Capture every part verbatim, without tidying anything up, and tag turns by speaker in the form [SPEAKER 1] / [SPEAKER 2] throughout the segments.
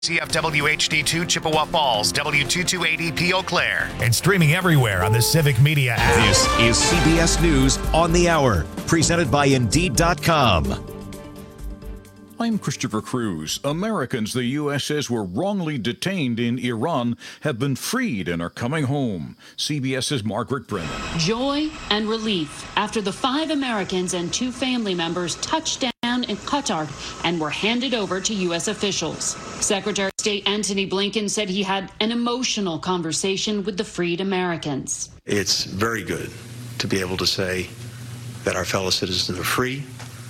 [SPEAKER 1] C F W H D two Chippewa Falls, W two two eight E P Eau Claire, and streaming everywhere on the Civic Media app.
[SPEAKER 2] This is C B S News on the Hour, presented by Indeed dot com.
[SPEAKER 3] I'm Christopher Cruz. Americans the U S says were wrongly detained in Iran have been freed and are coming home. CBS's Margaret Brennan.
[SPEAKER 4] Joy and relief after the five Americans and two family members touched down in Qatar and were handed over to U S officials. Secretary of State Antony Blinken said he had an emotional conversation with the freed Americans.
[SPEAKER 5] It's very good to be able to say that our fellow citizens are free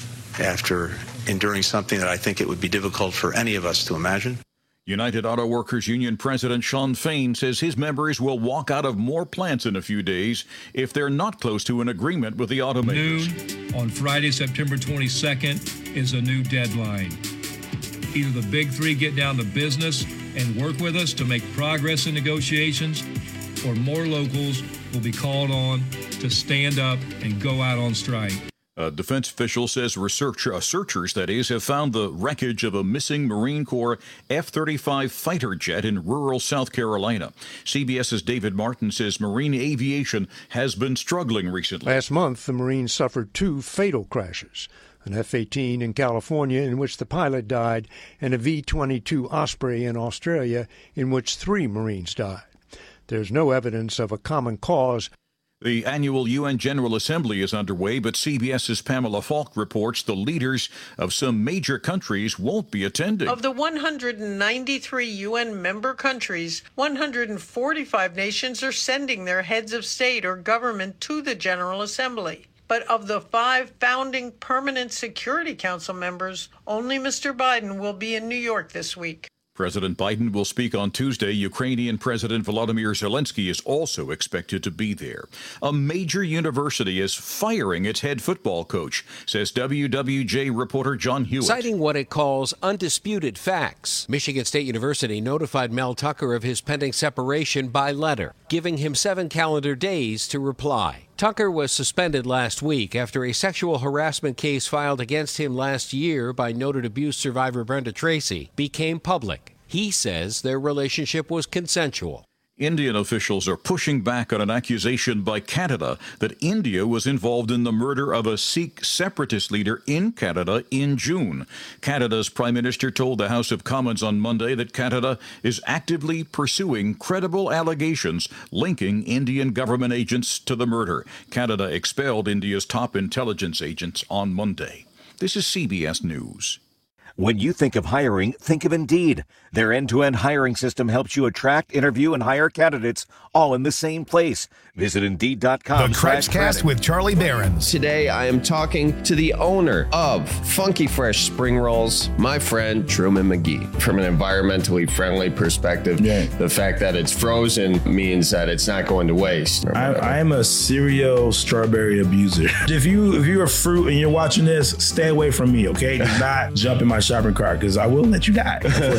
[SPEAKER 5] after enduring something that I think it would be difficult for any of us to imagine.
[SPEAKER 3] United Auto Workers Union President Shawn Fain says his members will walk out of more plants in a few days if they're not close to an agreement with the automakers.
[SPEAKER 6] Noon on Friday, September twenty-second, is a new deadline. Either the big three get down to business and work with us to make progress in negotiations, or more locals will be called on to stand up and go out on strike.
[SPEAKER 3] A defense official says researcher, uh, searchers, that is, have found the wreckage of a missing Marine Corps F thirty-five fighter jet in rural South Carolina. CBS's David Martin says marine aviation has been struggling recently.
[SPEAKER 7] Last month, the Marines suffered two fatal crashes, an F eighteen in California in which the pilot died, and a V twenty-two Osprey in Australia in which three Marines died. There's no evidence of a common cause.
[SPEAKER 3] The annual U N General Assembly is underway, but CBS's Pamela Falk reports the leaders of some major countries won't be attending.
[SPEAKER 8] Of the one hundred ninety-three U N member countries, one hundred forty-five nations are sending their heads of state or government to the General Assembly. But of the five founding Permanent Security Council members, only Mister Biden will be in New York this week.
[SPEAKER 3] President Biden will speak on Tuesday. Ukrainian President Volodymyr Zelensky is also expected to be there. A major university is firing its head football coach, says W W J reporter John Hewitt.
[SPEAKER 9] Citing what it calls undisputed facts, Michigan State University notified Mel Tucker of his pending separation by letter, giving him seven calendar days to reply. Tucker was suspended last week after a sexual harassment case filed against him last year by noted abuse survivor Brenda Tracy became public. He says their relationship was consensual.
[SPEAKER 3] Indian officials are pushing back on an accusation by Canada that India was involved in the murder of a Sikh separatist leader in Canada in June. Canada's Prime Minister told the House of Commons on Monday that Canada is actively pursuing credible allegations linking Indian government agents to the murder. Canada expelled India's top intelligence agents on Monday. This is C B S News.
[SPEAKER 2] When you think of hiring, think of Indeed. Their end-to-end hiring system helps you attract, interview, and hire candidates all in the same place. Visit Indeed dot com.
[SPEAKER 1] The Crunchcast with Charlie Behrens.
[SPEAKER 10] Today, I am talking to the owner of Funky Fresh Spring Rolls, my friend Truman McGee. From an environmentally friendly perspective, yeah. The fact that it's frozen means that it's not going to waste.
[SPEAKER 11] I am a serial strawberry abuser. If you if you're a fruit and you're watching this, stay away from me, okay? Do not jump in my shopping cart because I will let you die.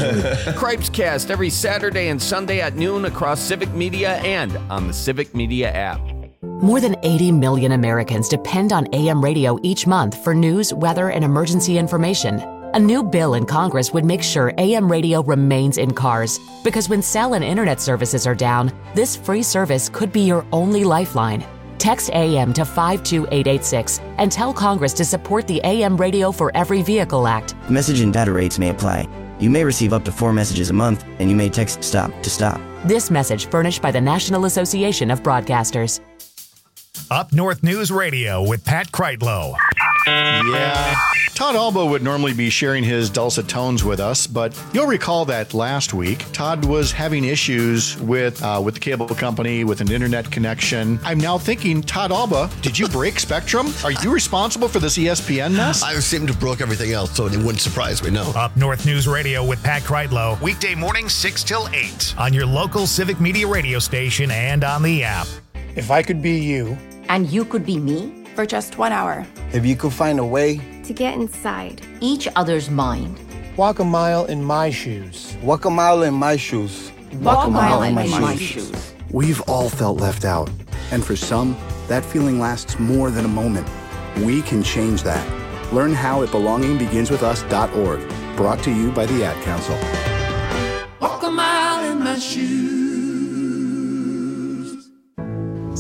[SPEAKER 12] Cripes Cast every Saturday and Sunday at noon across Civic Media and on the Civic Media app.
[SPEAKER 13] More than eighty million Americans depend on A M radio each month for news, weather, and emergency information. A new bill in Congress would make sure A M radio remains in cars, because when cell and internet services are down, this free service could be your only lifeline. Text A M to five two eight eight six and tell Congress to support the A M Radio for Every Vehicle Act.
[SPEAKER 14] Message and data rates may apply. You may receive up to four messages a month, and you may text STOP to STOP.
[SPEAKER 13] This message furnished by the National Association of Broadcasters.
[SPEAKER 1] Up North News Radio with Pat Kreitlow.
[SPEAKER 15] Yeah. Todd Alba would normally be sharing his dulcet tones with us, but you'll recall that last week, Todd was having issues with uh, with the cable company, with an internet connection. I'm now thinking, Todd Alba, did you break Spectrum? Are you responsible for this E S P N mess?
[SPEAKER 16] I seem to have broke everything else, so it wouldn't surprise me, no.
[SPEAKER 1] Up North News Radio with Pat Kreitlow, weekday mornings six till eight on your local Civic Media radio station and on the app.
[SPEAKER 17] If I could be you.
[SPEAKER 18] And you could be me.
[SPEAKER 19] For just one hour.
[SPEAKER 20] If you could find a way
[SPEAKER 19] to get inside
[SPEAKER 18] each other's mind.
[SPEAKER 17] Walk a mile in my shoes.
[SPEAKER 20] Walk a mile in my shoes.
[SPEAKER 18] Walk, Walk a mile, mile in my, my shoes. shoes.
[SPEAKER 21] We've all felt left out. And for some, that feeling lasts more than a moment. We can change that. Learn how at belonging begins with us dot org. Brought to you by the Ad Council.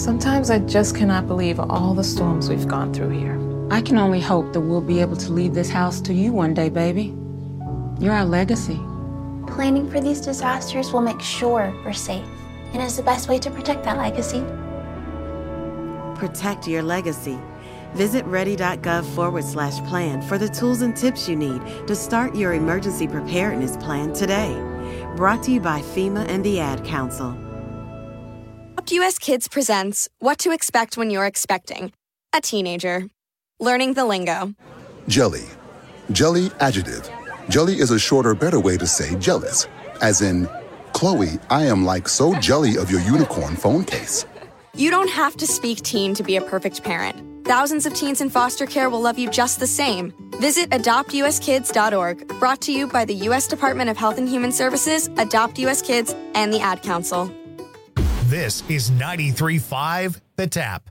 [SPEAKER 4] Sometimes I just cannot believe all the storms we've gone through here.
[SPEAKER 22] I can only hope that we'll be able to leave this house to you one day, baby. You're our legacy.
[SPEAKER 19] Planning for these disasters will make sure we're safe, and is the best way to protect that legacy.
[SPEAKER 23] Protect your legacy. Visit ready.gov forward slash plan for the tools and tips you need to start your emergency preparedness plan today. Brought to you by FEMA and the Ad Council.
[SPEAKER 24] Adopt U S Kids presents What to Expect When You're Expecting a Teenager. Learning the lingo.
[SPEAKER 25] Jelly. Jelly adjective. Jelly is a shorter, better way to say jealous. As in, Chloe, I am like so jelly of your unicorn phone case.
[SPEAKER 24] You don't have to speak teen to be a perfect parent. Thousands of teens in foster care will love you just the same. Visit adopt u s kids dot org. Brought to you by the U S Department of Health and Human Services, Adopt U S Kids, and the Ad Council.
[SPEAKER 1] This is ninety-three point five The Tap.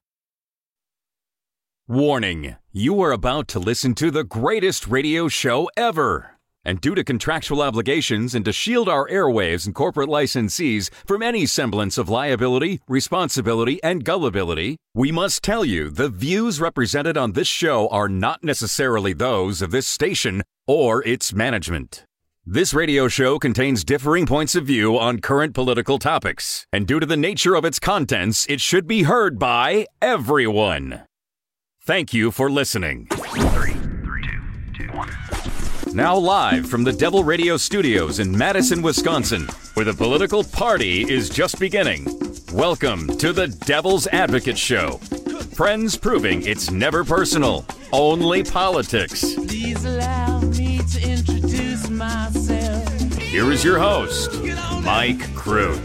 [SPEAKER 26] Warning, you are about to listen to the greatest radio show ever. And due to contractual obligations and to shield our airwaves and corporate licensees from any semblance of liability, responsibility, and gullibility, we must tell you the views represented on this show are not necessarily those of this station or its management. This radio show contains differing points of view on current political topics, and due to the nature of its contents, it should be heard by everyone. Thank you for listening.
[SPEAKER 27] Three, three, two, two, one.
[SPEAKER 26] Now live from the Devil Radio Studios in Madison, Wisconsin, where the political party is just beginning. Welcome to the Devil's Advocate Show. Friends proving it's never personal, only politics.
[SPEAKER 28] Please allow me to introduce myself.
[SPEAKER 26] Here is your host, Mike Crute.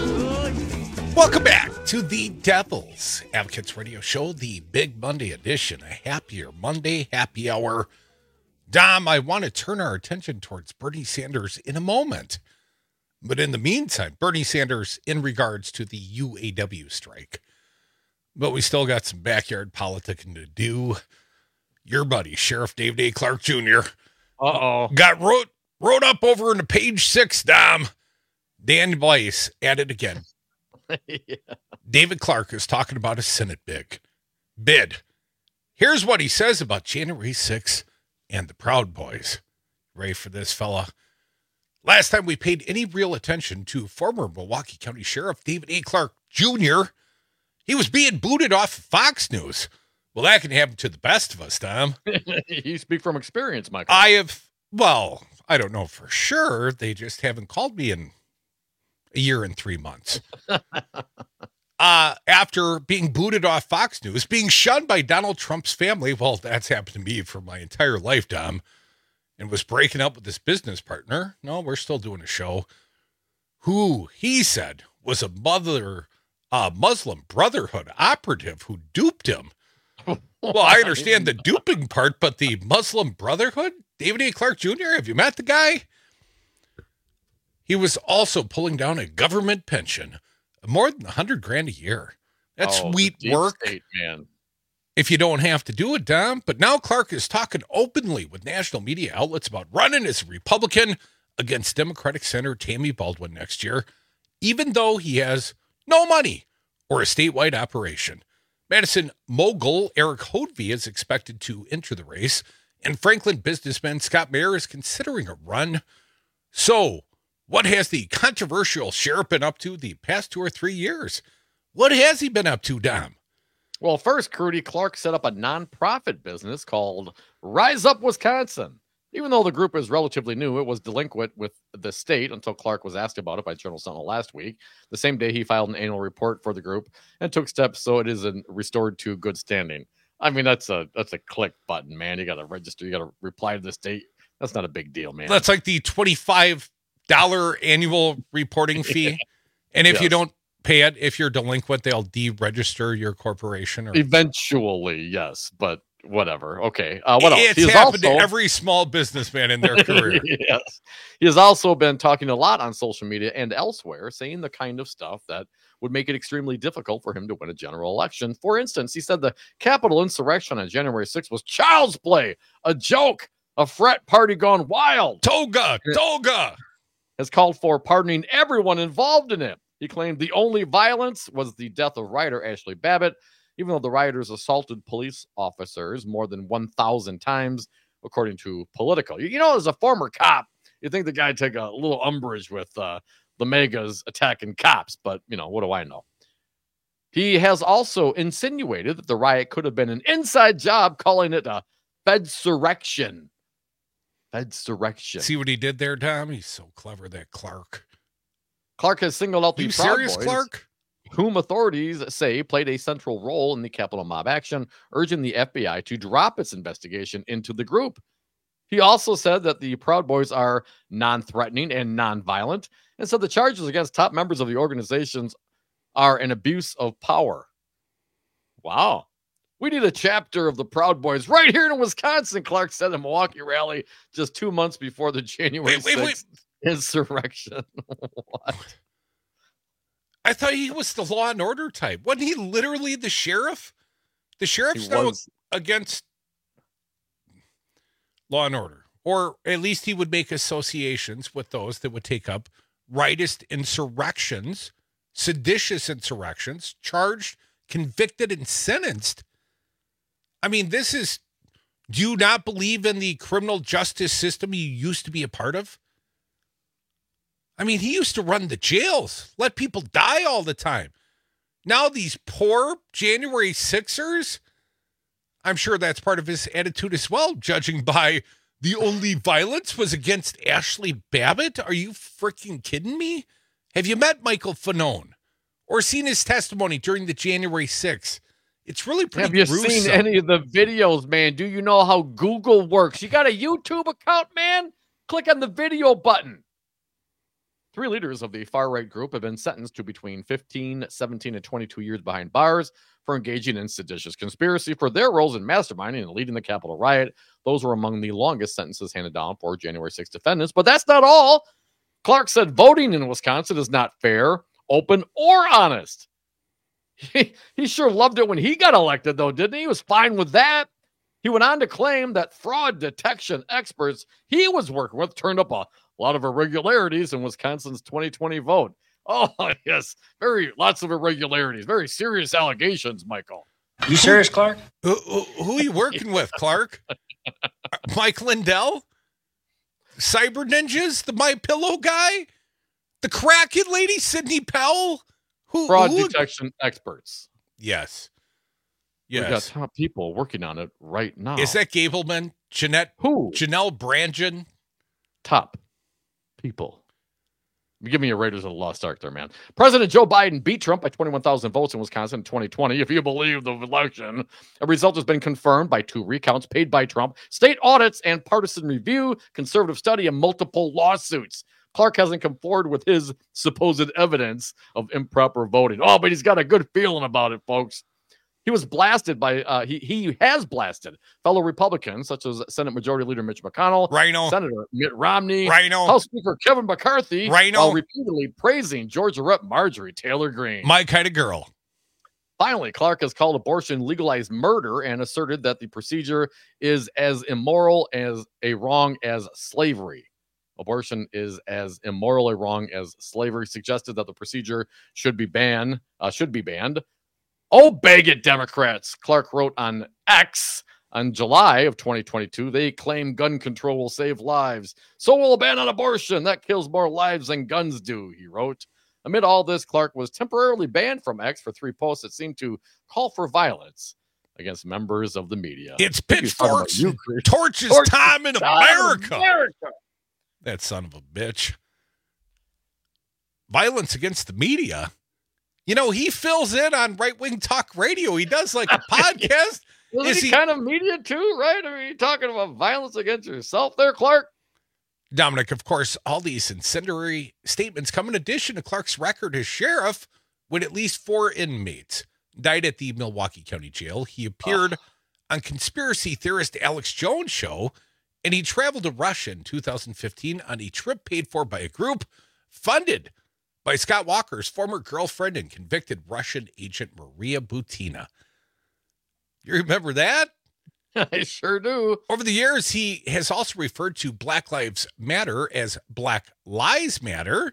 [SPEAKER 29] Welcome back to the Devil's Advocates Radio Show, the Big Monday edition, a happier Monday happy hour. Dom, I want to turn our attention towards Bernie Sanders in a moment. But in the meantime, Bernie Sanders in regards to the U A W strike. But we still got some backyard politicking to do. Your buddy, Sheriff David A. Clarke Junior
[SPEAKER 30] Uh-oh.
[SPEAKER 29] Got wrote, wrote up over in the page six, Dom. Dan Weiss at it again. Yeah. David Clarke is talking about a Senate bid. Bid. Here's what he says about January sixth and the Proud Boys. Ready for this, fella? Last time we paid any real attention to former Milwaukee County Sheriff David A. Clarke Junior, he was being booted off of Fox News. Well, that can happen to the best of us, Tom.
[SPEAKER 30] You speak from experience, Michael.
[SPEAKER 29] I have, well, I don't know for sure. They just haven't called me in a year and three months. Uh, after being booted off Fox News, being shunned by Donald Trump's family, well, that's happened to me for my entire lifetime, and was breaking up with his business partner. No, we're still doing a show. Who he said was a mother, uh, Muslim Brotherhood operative who duped him. Well, I understand the duping part, but the Muslim Brotherhood? David A. Clarke Junior, have you met the guy? He was also pulling down a government pension. More than a hundred grand a year. That's
[SPEAKER 30] oh,
[SPEAKER 29] sweet work.
[SPEAKER 30] State, man.
[SPEAKER 29] If you don't have to do it, Dom. But now Clarke is talking openly with national media outlets about running as a Republican against Democratic Senator Tammy Baldwin next year, even though he has no money or a statewide operation. Madison mogul Eric Hodvie is expected to enter the race, and Franklin businessman Scott Mayer is considering a run. So, what has the controversial sheriff been up to the past two or three years? What has he been up to, Dom?
[SPEAKER 30] Well, first, Crudy Clarke set up a nonprofit business called Rise Up Wisconsin. Even though the group is relatively new, it was delinquent with the state until Clarke was asked about it by Journal Sentinel last week. The same day, he filed an annual report for the group and took steps so it is in, restored to good standing. I mean, that's a that's a click button, man. You got to register. You got to reply to the state. That's not a big deal, man.
[SPEAKER 29] That's like the twenty-five dollars annual reporting fee. And if yes. you don't pay it, if you're delinquent, they'll deregister your corporation. Or...
[SPEAKER 30] Eventually, yes, but whatever. Okay. Uh, what else?
[SPEAKER 29] It's
[SPEAKER 30] He's
[SPEAKER 29] happened
[SPEAKER 30] also...
[SPEAKER 29] to every small businessman in their career.
[SPEAKER 30] Yes. He has also been talking a lot on social media and elsewhere, saying the kind of stuff that would make it extremely difficult for him to win a general election. For instance, he said the Capitol insurrection on January sixth was child's play, a joke, a frat party gone wild.
[SPEAKER 29] Toga, toga.
[SPEAKER 30] Has called for pardoning everyone involved in it. He claimed the only violence was the death of rioter Ashley Babbitt, even though the rioters assaulted police officers more than one thousand times, according to Politico. You know, as a former cop, you think the guy take a little umbrage with uh, the megas attacking cops, but, you know, what do I know? He has also insinuated that the riot could have been an inside job, calling it a Fedsurrection. Fedsurrection.
[SPEAKER 29] See what he did there, Tom? He's so clever, that Clark.
[SPEAKER 30] Clark has singled out the
[SPEAKER 29] you
[SPEAKER 30] Proud
[SPEAKER 29] serious,
[SPEAKER 30] Boys,
[SPEAKER 29] Clark?
[SPEAKER 30] whom authorities say played a central role in the Capitol mob action, urging the F B I to drop its investigation into the group. He also said that the Proud Boys are non-threatening and non-violent, and said the charges against top members of the organizations are an abuse of power. Wow. We need a chapter of the Proud Boys right here in Wisconsin, Clark said at a Milwaukee rally just two months before the January
[SPEAKER 29] wait, wait,
[SPEAKER 30] sixth wait. insurrection. What?
[SPEAKER 29] I thought he was the law and order type. Wasn't he literally the sheriff? The sheriff's
[SPEAKER 30] He
[SPEAKER 29] now
[SPEAKER 30] was.
[SPEAKER 29] against law and order. Or at least he would make associations with those that would take up rightist insurrections, seditious insurrections, charged, convicted, and sentenced. I mean, this is, do you not believe in the criminal justice system you used to be a part of? I mean, he used to run the jails, let people die all the time. Now these poor January sixers, I'm sure that's part of his attitude as well, judging by the only violence was against Ashley Babbitt. Are you freaking kidding me? Have you met Michael Fanone or seen his testimony during the January sixth? It's really pretty
[SPEAKER 30] Have you
[SPEAKER 29] gruesome.
[SPEAKER 30] seen any of the videos, man? Do you know how Google works? You got a YouTube account, man? Click on the video button. Three leaders of the far-right group have been sentenced to between fifteen, seventeen, and twenty-two years behind bars for engaging in seditious conspiracy for their roles in masterminding and leading the Capitol riot. Those were among the longest sentences handed down for January sixth defendants. But that's not all. Clark said voting in Wisconsin is not fair, open, or honest. He, he sure loved it when he got elected, though, didn't he? He was fine with that. He went on to claim that fraud detection experts he was working with turned up a lot of irregularities in Wisconsin's twenty twenty vote. Oh, yes. Very, lots of irregularities. Very serious allegations, Michael.
[SPEAKER 2] You serious, Clark?
[SPEAKER 29] Who, who, who are you working with, Clark? Mike Lindell? Cyber Ninjas? The My Pillow guy? The Kraken lady, Sidney Powell? Who,
[SPEAKER 30] Fraud
[SPEAKER 29] who?
[SPEAKER 30] detection experts.
[SPEAKER 29] Yes.
[SPEAKER 30] Yes. We got
[SPEAKER 29] Yes.
[SPEAKER 30] top people working on it right now.
[SPEAKER 29] Is that Gableman? Jeanette?
[SPEAKER 30] Who?
[SPEAKER 29] Janelle Brandon?
[SPEAKER 30] Top people? Give me your Raiders of the Lost Ark there, man. President Joe Biden beat Trump by twenty-one thousand votes in Wisconsin in twenty twenty. If you believe the election, a result has been confirmed by two recounts paid by Trump, state audits and partisan review, conservative study, and multiple lawsuits. Clark hasn't come forward with his supposed evidence of improper voting. Oh, but he's got a good feeling about it, folks. He was blasted by, uh, he, he has blasted fellow Republicans, such as Senate Majority Leader Mitch McConnell,
[SPEAKER 29] Rhino.
[SPEAKER 30] Senator Mitt Romney,
[SPEAKER 29] Rhino.
[SPEAKER 30] House Speaker Kevin McCarthy,
[SPEAKER 29] Rhino.
[SPEAKER 30] while repeatedly praising Georgia Rep Marjorie Taylor Greene.
[SPEAKER 29] My kind of girl.
[SPEAKER 30] Finally, Clark has called abortion legalized murder and asserted that the procedure is as immoral as a wrong as slavery. Abortion is as immorally wrong as slavery. Suggested that the procedure should be banned. Uh, should be banned. Oh, beg it, Democrats. Clark wrote on X on July of twenty twenty-two. They claim gun control will save lives. So will a ban on abortion. That kills more lives than guns do, he wrote. Amid all this, Clark was temporarily banned from X for three posts that seemed to call for violence against members of the media.
[SPEAKER 29] It's pitchforks, torches,
[SPEAKER 30] Torches
[SPEAKER 29] time in
[SPEAKER 30] time in
[SPEAKER 29] America.
[SPEAKER 30] America.
[SPEAKER 29] That son of a bitch. Violence against the media. You know, he fills in on right-wing talk radio. He does like a podcast.
[SPEAKER 30] Isn't
[SPEAKER 29] Is
[SPEAKER 30] he,
[SPEAKER 29] he
[SPEAKER 30] kind of media too, right? I mean, you talking about violence against yourself there, Clark?
[SPEAKER 29] Dominic, of course, all these incendiary statements come in addition to Clark's record as sheriff when at least four inmates died at the Milwaukee County Jail. He appeared on conspiracy theorist Alex Jones' show, and he traveled to Russia in two thousand fifteen on a trip paid for by a group funded by Scott Walker's former girlfriend and convicted Russian agent Maria Butina. You remember that?
[SPEAKER 30] I sure do.
[SPEAKER 29] Over the years, he has also referred to Black Lives Matter as Black Lies Matter.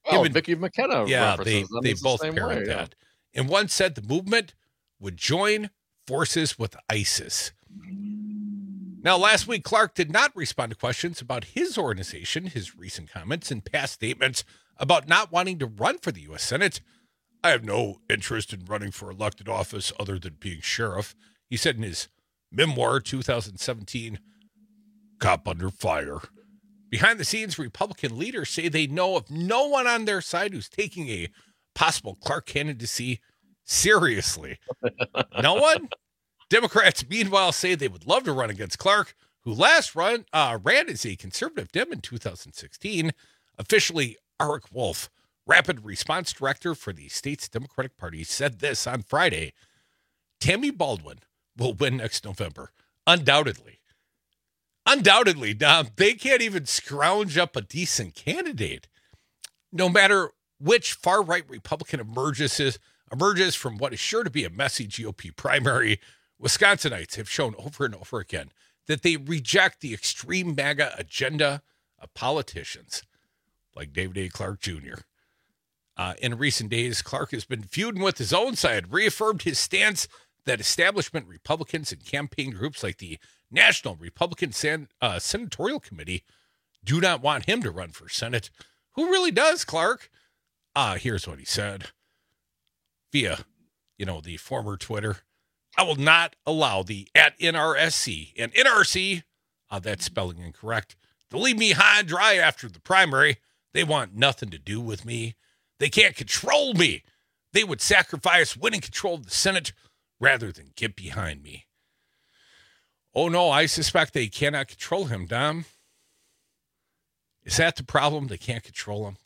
[SPEAKER 30] Well,
[SPEAKER 29] Given-
[SPEAKER 30] Vicky McKenna
[SPEAKER 29] Yeah, they,
[SPEAKER 30] references them
[SPEAKER 29] they
[SPEAKER 30] as the
[SPEAKER 29] both
[SPEAKER 30] same
[SPEAKER 29] parrot
[SPEAKER 30] way, yeah.
[SPEAKER 29] that. And one said the movement would join forces with ISIS. Now, last week, Clark did not respond to questions about his organization, his recent comments and past statements about not wanting to run for the U S Senate. I have no interest in running for elected office other than being sheriff, he said in his memoir, two thousand seventeen, Cop Under Fire. Behind the scenes, Republican leaders say they know of no one on their side who's taking a possible Clark candidacy seriously. No one? Democrats, meanwhile, say they would love to run against Clark, who last run uh, ran as a conservative Dem in two thousand sixteen. Officially, Eric Wolf, rapid response director for the state's Democratic Party, said this on Friday. Tammy Baldwin will win next November, undoubtedly. Undoubtedly, Dom, they can't even scrounge up a decent candidate. No matter which far-right Republican emerges, emerges from what is sure to be a messy G O P primary, Wisconsinites have shown over and over again that they reject the extreme MAGA agenda of politicians like David A. Clark Junior Uh, in recent days, Clark has been feuding with his own side, reaffirmed his stance that establishment Republicans and campaign groups like the National Republican San, uh, Senatorial Committee do not want him to run for Senate. Who really does, Clark? Uh, here's what he said via, you know, the former Twitter. I will not allow the at N R S C and N R C, uh, that's spelling incorrect, to leave me high and dry after the primary. They want nothing to do with me. They can't control me. They would sacrifice winning control of the Senate rather than get behind me. Oh, no, I suspect they cannot control him, Dom. Is that the problem? They can't control him?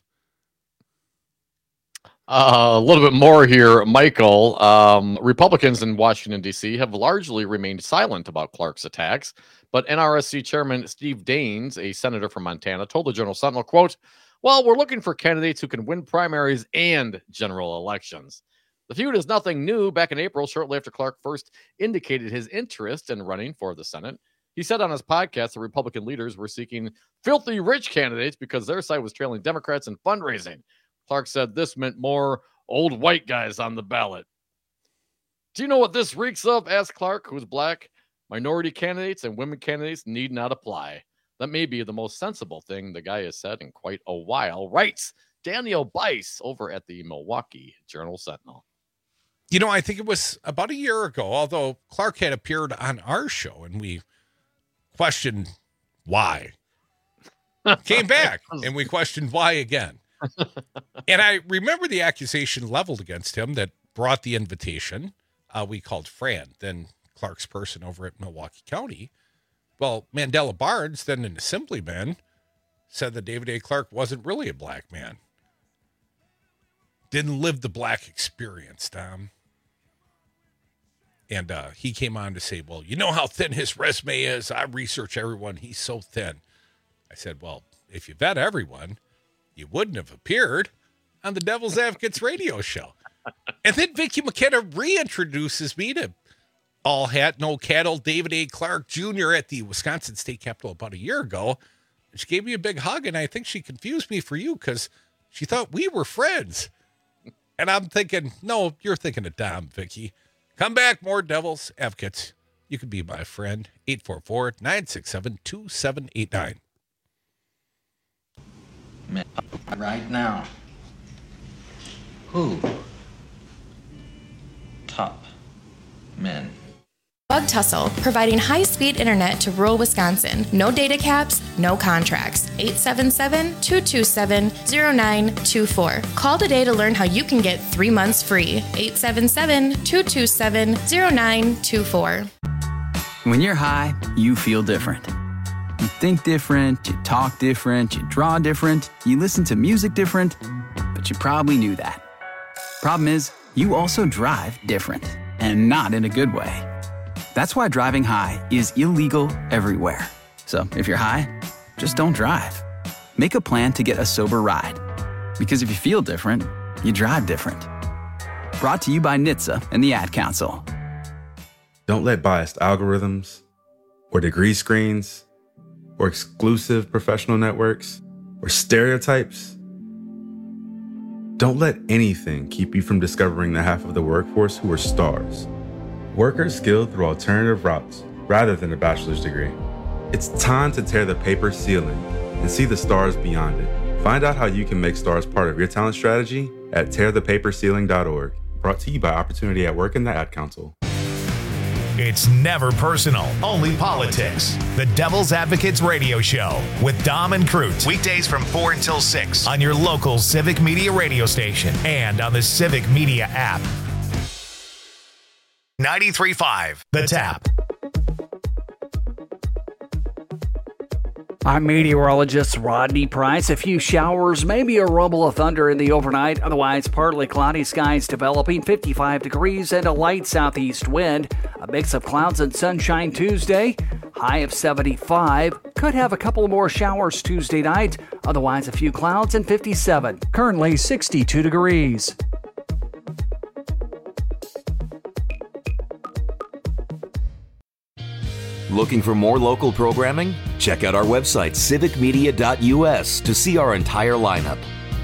[SPEAKER 30] Uh, a little bit more here, Michael. Um, Republicans in Washington, D C have largely remained silent about Clark's attacks, but N R S C Chairman Steve Daines, a senator from Montana, told the Journal Sentinel, quote, well, we're looking for candidates who can win primaries and general elections. The feud is nothing new. Back in April, shortly after Clark first indicated his interest in running for the Senate, he said on his podcast the Republican leaders were seeking filthy rich candidates because their side was trailing Democrats in fundraising. Clark said this meant more old white guys on the ballot. Do you know what this reeks of? Asked Clark, who's black. Minority candidates and women candidates need not apply. That may be the most sensible thing the guy has said in quite a while, writes Daniel Bice over at the Milwaukee Journal Sentinel.
[SPEAKER 29] You know, I think it was about a year ago, although Clark had appeared on our show and we questioned why. Came back and we questioned why again. And I remember the accusation leveled against him that brought the invitation. Uh, we called Fran, then Clark's person over at Milwaukee County. Well, Mandela Barnes, then an assemblyman, said that David A. Clark wasn't really a black man. Didn't live the black experience, Tom. And uh, he came on to say, well, you know how thin his resume is. I research everyone. He's so thin. I said, well, if you vet everyone, you wouldn't have appeared on the Devil's Advocates radio show. And then Vicky McKenna reintroduces me to all hat, no cattle, David A. Clark Junior at the Wisconsin State Capitol about a year ago. She gave me a big hug, and I think she confused me for you because she thought we were friends. And I'm thinking, no, you're thinking of Dom, Vicky. Come back, more Devil's Advocates. You can be my friend. eight four four, nine six seven, two seven eight nine.
[SPEAKER 2] Right now. Who? Top men.
[SPEAKER 3] Bug Tussle, providing high-speed internet to rural Wisconsin. No data caps, no contracts. eight seven seven, two two seven, zero nine two four. Call today to learn how you can get three months free. eight seven seven, two two seven, zero nine two four.
[SPEAKER 5] When you're high, you feel different. You think different, you talk different, you draw different, you listen to music different, but you probably knew that. Problem is, you also drive different, and not in a good way. That's why driving high is illegal everywhere. So if you're high, just don't drive. Make a plan to get a sober ride. Because if you feel different, you drive different. Brought to you by N H T S A and the Ad Council.
[SPEAKER 6] Don't let biased algorithms or degree screens or exclusive professional networks or stereotypes Don't let anything keep you from discovering the half of the workforce who are stars. Workers skilled through alternative routes rather than a bachelor's degree. It's time to tear the paper ceiling and see the stars beyond it. Find out how you can make stars part of your talent strategy at tear the paper ceiling dot org. Brought to you by Opportunity at Work and the Ad Council.
[SPEAKER 1] It's never personal, only politics. The Devil's Advocates Radio Show with Dom and Crute. Weekdays from four until six on your local Civic Media radio station and on the Civic Media app. ninety-three point five, The Tap.
[SPEAKER 7] I'm meteorologist Rodney Price. A few showers, maybe a rumble of thunder in the overnight. Otherwise, partly cloudy skies developing, fifty-five degrees and a light southeast wind. A mix of clouds and sunshine Tuesday, high of seventy-five. Could have a couple more showers Tuesday night. Otherwise, a few clouds and fifty-seven. Currently sixty-two degrees.
[SPEAKER 8] Looking for more local programming? Check out our website, civic media dot u s, to see our entire lineup.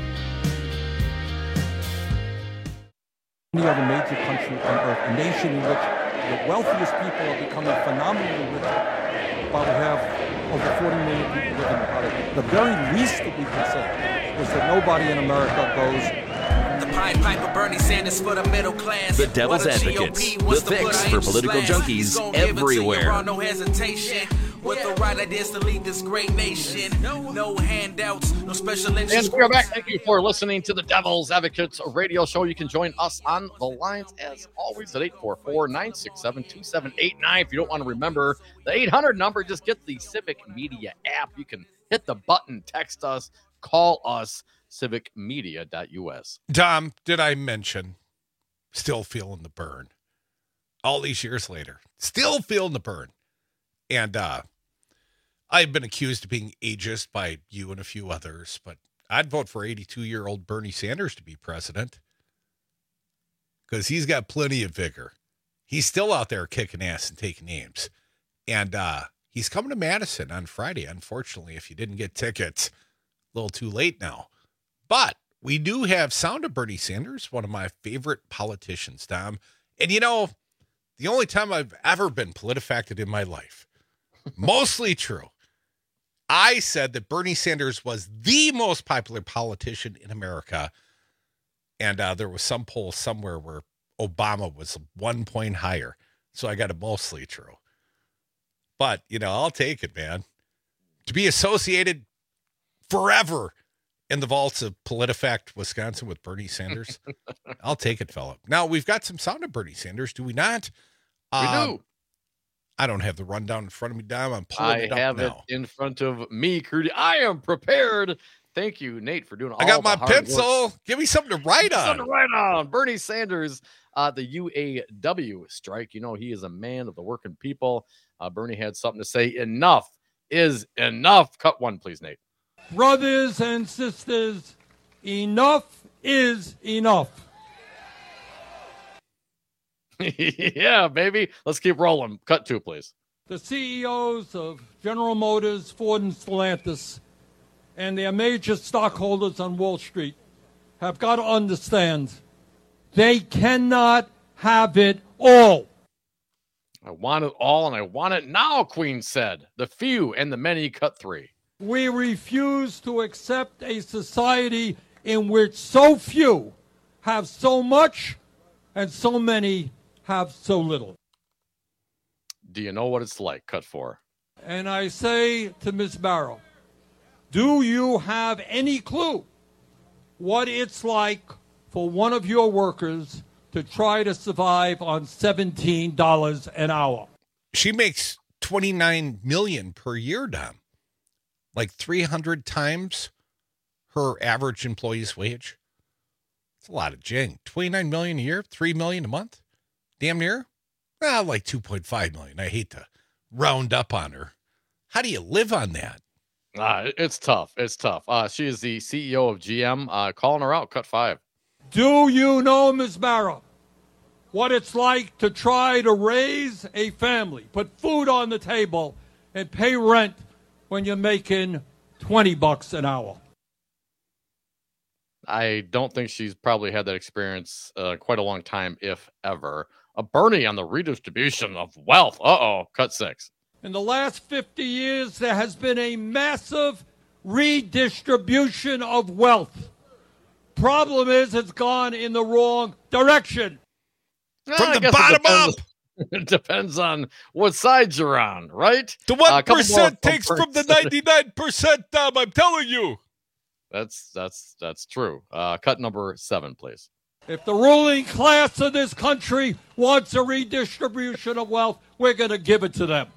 [SPEAKER 9] Any other major country on earth, a nation in which the wealthiest people are becoming phenomenally rich, while we have over forty million people living in poverty. The very least that we could say is that nobody in America goes.
[SPEAKER 10] Pied Piper Bernie Sanders for the middle class.
[SPEAKER 8] The Devil's Advocates, the fix for political junkies everywhere.
[SPEAKER 10] No hesitation. With the right ideas to lead this great nation. No handouts, no special interest.
[SPEAKER 30] And we are back. Thank you for listening to the Devil's Advocates radio show. You can join us on the lines as always at eight four four, nine six seven, two seven eight nine. If you don't want to remember the eight hundred number, just get the Civic Media app. You can hit the button, text us, call us. civic media dot u s.
[SPEAKER 29] Dom, did I mention still feeling the burn? All these years later, still feeling the burn. And uh, I've been accused of being ageist by you and a few others, but I'd vote for eighty-two-year-old Bernie Sanders to be president because he's got plenty of vigor. He's still out there kicking ass and taking names. And uh, he's coming to Madison on Friday. Unfortunately, if you didn't get tickets, a little too late now. But we do have Sound of Bernie Sanders, one of my favorite politicians, Dom. And, you know, the only time I've ever been PolitiFacted in my life, mostly true, I said that Bernie Sanders was the most popular politician in America. And uh, there was some poll somewhere where Obama was one point higher. So I got it mostly true. But, you know, I'll take it, man. To be associated forever in the vaults of PolitiFact Wisconsin with Bernie Sanders, I'll take it, fella. Now, we've got some Sound of Bernie Sanders, do we not?
[SPEAKER 30] We
[SPEAKER 29] um,
[SPEAKER 30] do.
[SPEAKER 29] I don't have the rundown in front of me, Dom. I'm pulling
[SPEAKER 30] I
[SPEAKER 29] it up
[SPEAKER 30] have
[SPEAKER 29] now.
[SPEAKER 30] it in front of me, Crudy. I am prepared. Thank you, Nate, for doing all
[SPEAKER 29] I got
[SPEAKER 30] the
[SPEAKER 29] my
[SPEAKER 30] hard
[SPEAKER 29] pencil.
[SPEAKER 30] work.
[SPEAKER 29] Give me something to write on.
[SPEAKER 30] Something to write on. Bernie Sanders, uh, the U A W strike. You know, he is a man of the working people. Uh, Bernie had something to say. Enough is enough. Cut one, please, Nate.
[SPEAKER 9] Brothers and sisters, enough is enough.
[SPEAKER 30] Yeah, baby. Let's keep rolling. Cut two, please.
[SPEAKER 9] The C E Os of General Motors, Ford, and Stellantis, and their major stockholders on Wall Street have got to understand they cannot have it all.
[SPEAKER 30] I want it all, and I want it now, Queen said. The few and the many, cut three.
[SPEAKER 9] We refuse to accept a society in which so few have so much and so many have so little.
[SPEAKER 30] Do you know what it's like? Cut four.
[SPEAKER 9] And I say to Miz Barrow, do you have any clue what it's like for one of your workers to try to survive on seventeen dollars an hour?
[SPEAKER 29] She makes twenty-nine million dollars per year, Dom. Like three hundred times her average employee's wage. It's a lot of jing. twenty-nine million dollars a year, three million dollars a month. Damn near. Well, like two point five million dollars. I hate to round up on her. How do you live on that?
[SPEAKER 30] Uh, it's tough. It's tough. Uh, she is the C E O of G M. Uh, calling her out. Cut five.
[SPEAKER 9] Do you know, Miz Barrow, what it's like to try to raise a family, put food on the table, and pay rent when you're making twenty bucks an hour?
[SPEAKER 30] I don't think she's probably had that experience uh, quite a long time, if ever. A Bernie on the redistribution of wealth. Uh-oh, cut six.
[SPEAKER 9] In the last fifty years, there has been a massive redistribution of wealth. Problem is, it's gone in the wrong direction.
[SPEAKER 30] From the bottom up. It depends on what side you're on, right?
[SPEAKER 29] The one percent uh, takes from the ninety-nine percent, Dom. I'm telling you.
[SPEAKER 30] That's that's that's true. Uh, cut number seven, please.
[SPEAKER 9] If the ruling class of this country wants a redistribution of wealth, we're going to give it to them.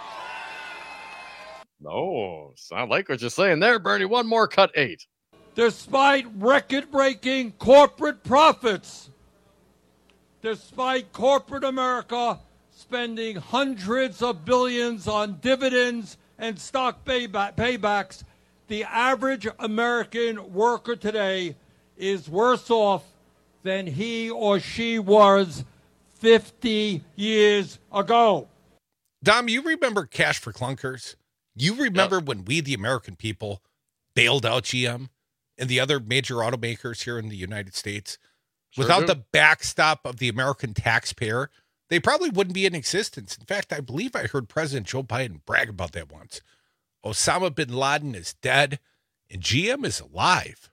[SPEAKER 30] No, sound like what you're saying there, Bernie. One more, cut eight.
[SPEAKER 9] Despite record-breaking corporate profits, despite corporate America spending hundreds of billions on dividends and stock payback, paybacks, the average American worker today is worse off than he or she was fifty years ago.
[SPEAKER 29] Dom, you remember Cash for Clunkers? You remember yep. when we, the American people, bailed out G M and the other major automakers here in the United States? Sure Without do. the backstop of the American taxpayer, they probably wouldn't be in existence. In fact, I believe I heard President Joe Biden brag about that once. Osama bin Laden is dead and G M is alive.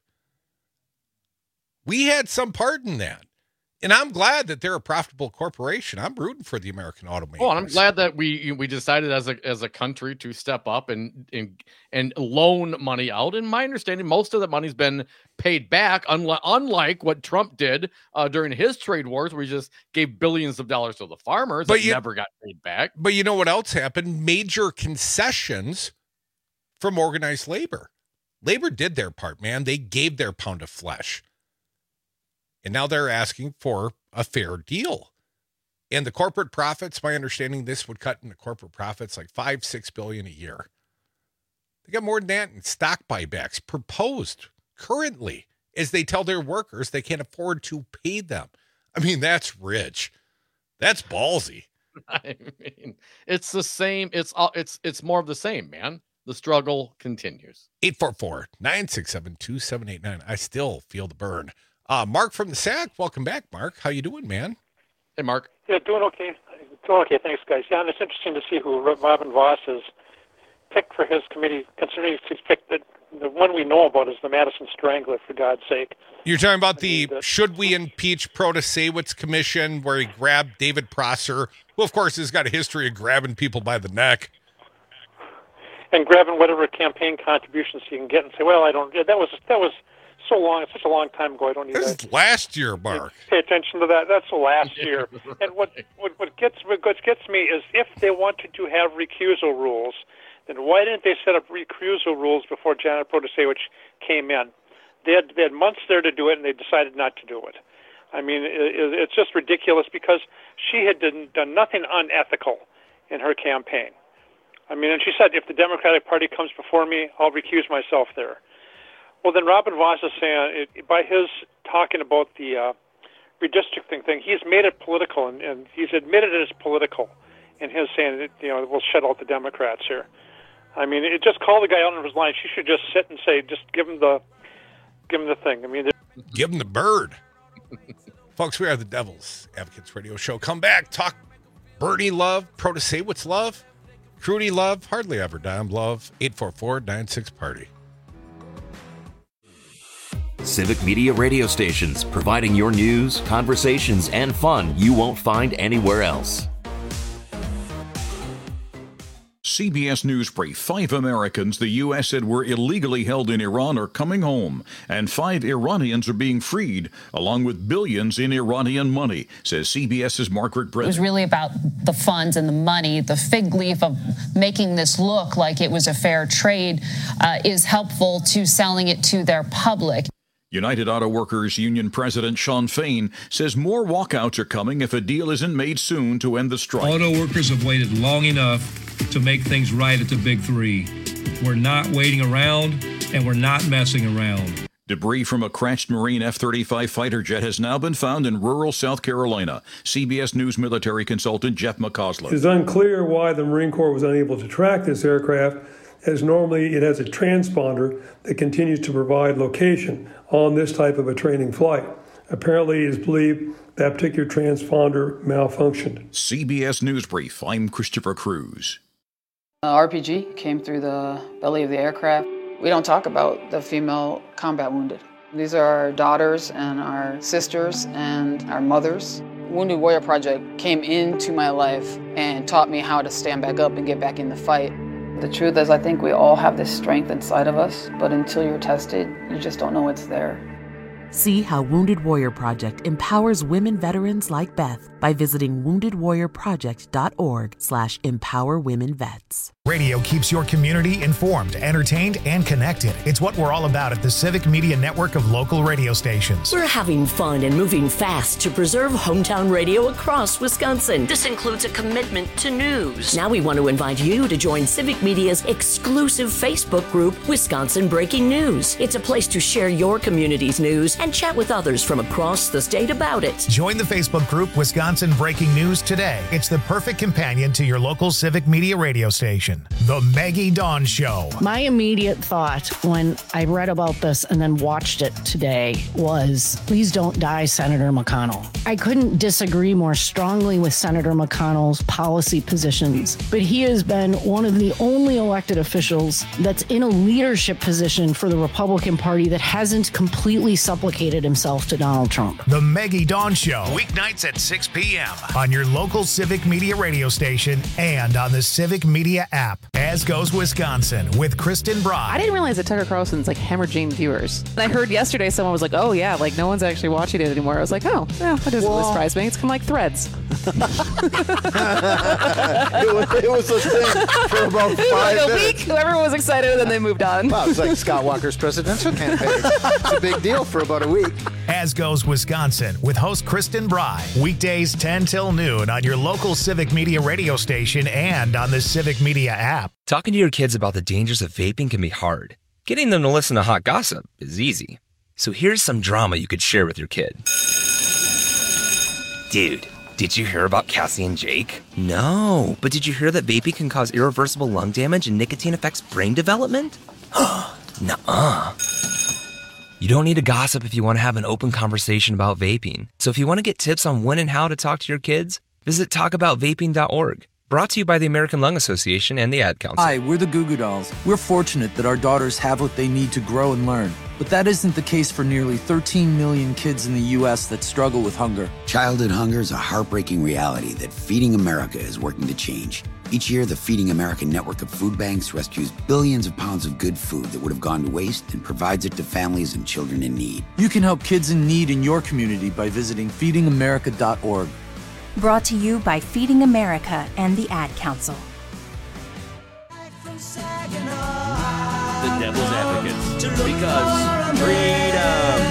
[SPEAKER 29] We had some part in that. And I'm glad that they're a profitable corporation. I'm rooting for the American automakers.
[SPEAKER 30] Oh, and I'm glad that we we decided as a as a country to step up and and and loan money out. In my understanding, most of the money's been paid back, unlike unlike what Trump did uh, during his trade wars, where he just gave billions of dollars to the farmers but that you, never got paid back.
[SPEAKER 29] But you know what else happened? Major concessions from organized labor. Labor did their part, man. They gave their pound of flesh. And now they're asking for a fair deal. And the corporate profits, my understanding, this would cut into corporate profits like five, six billion a year. They got more than that in stock buybacks proposed currently as they tell their workers they can't afford to pay them. I mean, that's rich. That's ballsy.
[SPEAKER 30] I mean, it's the same. It's all, it's, it's more of the same, man. The struggle continues.
[SPEAKER 29] eight four four, nine six seven, two seven eight nine. I still feel the burn. Uh, Mark from the S A C, welcome back, Mark. How you doing, man?
[SPEAKER 30] Hey, Mark.
[SPEAKER 11] Yeah, doing okay. Doing okay, thanks, guys. Yeah, and it's interesting to see who Robin Vos has picked for his committee, considering he's picked the, the one we know about is the Madison Strangler, for God's sake.
[SPEAKER 29] You're talking about the Should We Impeach Protasewicz Commission, where he grabbed David Prosser, who, of course, has got a history of grabbing people by the neck.
[SPEAKER 11] And grabbing whatever campaign contributions he can get and say, well, I don't, that was, that was, so long, such a long time ago. I don't need
[SPEAKER 29] this
[SPEAKER 11] to
[SPEAKER 29] is last year, Mark.
[SPEAKER 11] Pay attention to that. That's the last year. And what, what what gets what gets me is if they wanted to have recusal rules, then why didn't they set up recusal rules before Janet Protasewicz came in? They had they had months there to do it, and they decided not to do it. I mean, it, it's just ridiculous because she had done, done nothing unethical in her campaign. I mean, and she said, if the Democratic Party comes before me, I'll recuse myself there. Well, then Robin Vos is saying, it, by his talking about the uh, redistricting thing, he's made it political, and, and he's admitted it as political in his saying, that, you know, we'll shut out the Democrats here. I mean, it just call the guy out on his line. She should just sit and say, just give him the, give him the thing. I mean,
[SPEAKER 29] give him the bird. Folks, we are the Devil's Advocates Radio Show. Come back, talk Bernie love, Protasewicz love, Crudy love, hardly ever Dime love. eight four four, nine six party.
[SPEAKER 8] Civic Media radio stations, providing your news, conversations, and fun you won't find anywhere else.
[SPEAKER 12] C B S News Brief. Five Americans the U S said were illegally held in Iran are coming home, and five Iranians are being freed, along with billions in Iranian money, says CBS's Margaret Brennan.
[SPEAKER 13] It was really about the funds and the money. The fig leaf of making this look like it was a fair trade uh, is helpful to selling it to their public.
[SPEAKER 12] United Auto Workers Union President Sean Fain says more walkouts are coming if a deal isn't made soon to end the strike.
[SPEAKER 14] Auto workers have waited long enough to make things right at the Big Three. We're not waiting around, and we're not messing around.
[SPEAKER 12] Debris from a crashed Marine F thirty-five fighter jet has now been found in rural South Carolina. C B S News military consultant Jeff McCausland.
[SPEAKER 15] It's unclear why the Marine Corps was unable to track this aircraft.
[SPEAKER 4] as normally it has a transponder that continues to provide location on this type of a training flight. Apparently, it is believed that particular transponder malfunctioned.
[SPEAKER 12] C B S News Brief, I'm Christopher Cruz.
[SPEAKER 15] Uh, R P G came through the belly of the aircraft. We don't talk about the female combat wounded. These are our daughters and our sisters and our mothers. Wounded Warrior Project came into my life and taught me how to stand back up and get back in the fight. The truth is, I think we all have this strength inside of us, but until you're tested, you just don't know it's there.
[SPEAKER 16] See how Wounded Warrior Project empowers women veterans like Beth by visiting wounded warrior project dot org slash empower women vets.
[SPEAKER 1] Radio keeps your community informed, entertained, and connected. It's what we're all about at the Civic Media Network of local radio stations.
[SPEAKER 17] We're having fun and moving fast to preserve hometown radio across Wisconsin. This includes a commitment to news. Now we want to invite you to join Civic Media's exclusive Facebook group, Wisconsin Breaking News. It's a place to share your community's news and chat with others from across the state about it.
[SPEAKER 1] Join the Facebook group Wisconsin Breaking News today. It's the perfect companion to your local Civic Media radio station. The Maggie Dawn Show.
[SPEAKER 18] My immediate thought when I read about this and then watched it today was, please don't die, Senator McConnell. I couldn't disagree more strongly with Senator McConnell's policy positions, but he has been one of the only elected officials that's in a leadership position for the Republican Party that hasn't completely supplicated himself to Donald Trump.
[SPEAKER 1] The Maggie Dawn Show, weeknights at six p.m. on your local Civic Media radio station and on the Civic Media app. As Goes Wisconsin with Kristen Broad.
[SPEAKER 19] I didn't realize that Tucker Carlson's like hemorrhaging viewers. And I heard yesterday someone was like, oh yeah, like no one's actually watching it anymore. I was like, oh, yeah, that doesn't really surprise me. It's kind of like Threads.
[SPEAKER 20] it, was, it was a thing for about five
[SPEAKER 19] like a
[SPEAKER 20] minutes.
[SPEAKER 19] week, everyone was excited, and then they moved on.
[SPEAKER 20] Wow, it's like Scott Walker's presidential campaign. It's a big deal for about a week.
[SPEAKER 1] As Goes Wisconsin with host Kristen Bry. Weekdays ten till noon on your local Civic Media radio station and on the Civic Media app.
[SPEAKER 21] Talking to your kids about the dangers of vaping can be hard. Getting them to listen to hot gossip is easy. So here's some drama you could share with your kid. Dude, did you hear about Cassie and Jake? No, but did you hear that vaping can cause irreversible lung damage and nicotine affects brain development? Nuh-uh. You don't need to gossip if you want to have an open conversation about vaping. So if you want to get tips on when and how to talk to your kids, visit talk about vaping dot org. Brought to you by the American Lung Association and the Ad Council.
[SPEAKER 22] Hi, we're the Goo Goo Dolls. We're fortunate that our daughters have what they need to grow and learn. But that isn't the case for nearly thirteen million kids in the U S that struggle with hunger.
[SPEAKER 23] Childhood hunger is a heartbreaking reality that Feeding America is working to change. Each year, the Feeding America network of food banks rescues billions of pounds of good food that would have gone to waste and provides it to families and children in need.
[SPEAKER 22] You can help kids in need in your community by visiting feeding america dot org.
[SPEAKER 31] Brought to you by Feeding America and the Ad Council.
[SPEAKER 32] The Devil's Advocates, because freedom.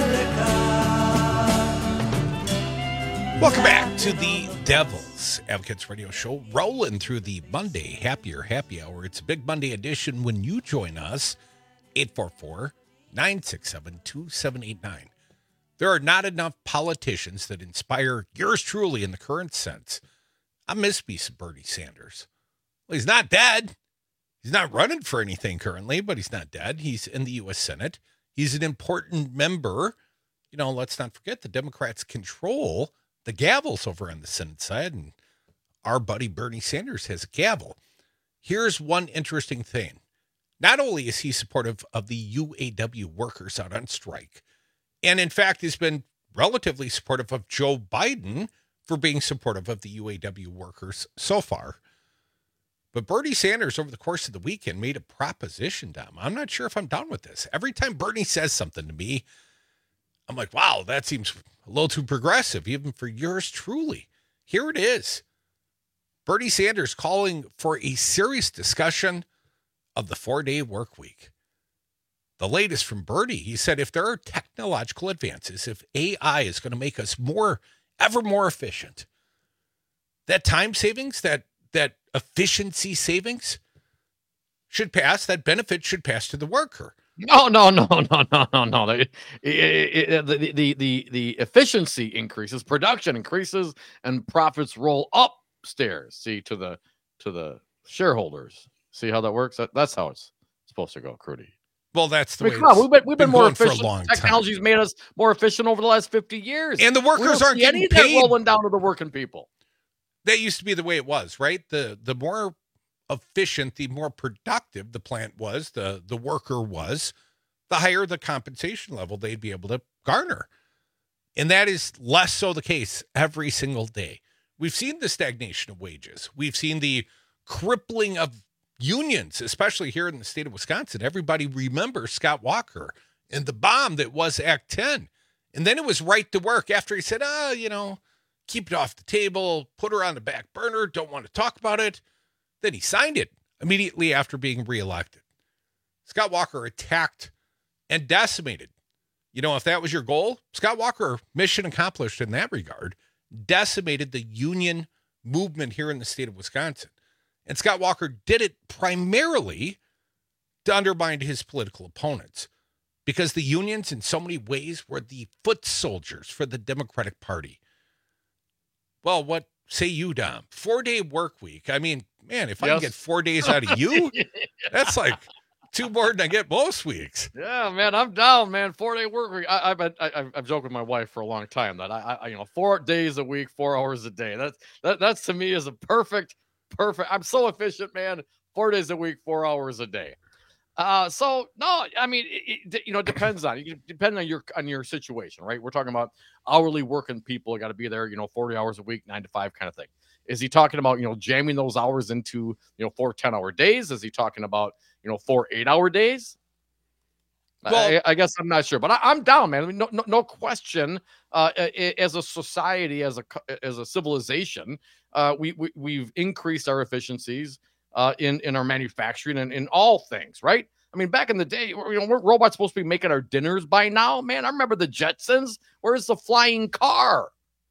[SPEAKER 29] Welcome back to the Devil's Advocates radio show, rolling through the Monday Happier Happy Hour. It's a big Monday edition when you join us, eight four four, nine six seven, two seven eight nine. There are not enough politicians that inspire yours truly in the current sense. I miss me some Bernie Sanders. Well, he's not dead. He's not running for anything currently, but he's not dead. He's in the U S Senate. He's an important member. You know, let's not forget the Democrats control the gavels over on the Senate side, and our buddy Bernie Sanders has a gavel. Here's one interesting thing. Not only is he supportive of the U A W workers out on strike, and in fact, he's been relatively supportive of Joe Biden for being supportive of the U A W workers so far. But Bernie Sanders, over the course of the weekend, made a proposition, Dom. I'm not sure if I'm down with this. Every time Bernie says something to me, I'm like, wow, that seems a little too progressive, even for yours truly. Here it is. Bernie Sanders calling for a serious discussion of the four-day work week. The latest from Bernie, he said, if there are technological advances, if A I is going to make us more, ever more efficient, that time savings, that that efficiency savings should pass, that benefit should pass to the worker.
[SPEAKER 30] No, no, no, no, no, no, no. The, the, the, the, the efficiency increases, production increases, and profits roll upstairs, see, to the to the shareholders. See how that works? That, that's how it's supposed to go, Crudy.
[SPEAKER 29] Well, that's the
[SPEAKER 30] I mean,
[SPEAKER 29] way
[SPEAKER 30] come on, we've been, we've been,
[SPEAKER 29] been
[SPEAKER 30] more
[SPEAKER 29] going for a
[SPEAKER 30] efficient.
[SPEAKER 29] long time.
[SPEAKER 30] Technology's made us more efficient over the last fifty years.
[SPEAKER 29] And the workers
[SPEAKER 30] We don't
[SPEAKER 29] aren't
[SPEAKER 30] see
[SPEAKER 29] getting
[SPEAKER 30] any of that
[SPEAKER 29] paid.
[SPEAKER 30] rolling down to the working people.
[SPEAKER 29] That used to be the way it was, right? The the more efficient, the more productive the plant was, the the worker was, the higher the compensation level they'd be able to garner. And that is less so the case every single day. We've seen the stagnation of wages. We've seen the crippling of unions, especially here in the state of Wisconsin. Everybody remembers Scott Walker and the bomb that was Act ten. And then it was right to work after he said, ah, you know, keep it off the table, put her on the back burner, don't want to talk about it. Then he signed it immediately after being reelected. Scott Walker attacked and decimated. You know, if that was your goal, Scott Walker, mission accomplished in that regard, decimated the union movement here in the state of Wisconsin. And Scott Walker did it primarily to undermine his political opponents, because the unions in so many ways were the foot soldiers for the Democratic Party. Well, what say you, Dom? Four-day work week. I mean, man, if I
[SPEAKER 30] Yes.
[SPEAKER 29] can get four days out of you, that's like two more than I get most weeks.
[SPEAKER 30] Yeah, man, I'm down, man. Four day work week. I, I've been, I, I've joked with my wife for a long time that I, I, you know, four days a week, four hours a day. That's that, that's to me is a perfect, perfect. I'm so efficient, man. Four days a week, four hours a day. Uh, so no, I mean, it, it, you know, it depends on you. Depending on your on your situation, right? We're talking about hourly working people. Got to be there, you know, forty hours a week, nine to five kind of thing. Is he talking about, you know, jamming those hours into, you know, four ten hour days? Is he talking about, you know, four eight hour days? Well, I, I guess I'm not sure, but I, I'm down, man. I mean, no, no, no question. Uh, as a society, as a as a civilization, uh, we, we we've increased our efficiencies uh, in in our manufacturing and in all things, right? I mean, back in the day, you know, we're robots supposed to be making our dinners by now, man. I remember the Jetsons. Where's the flying car?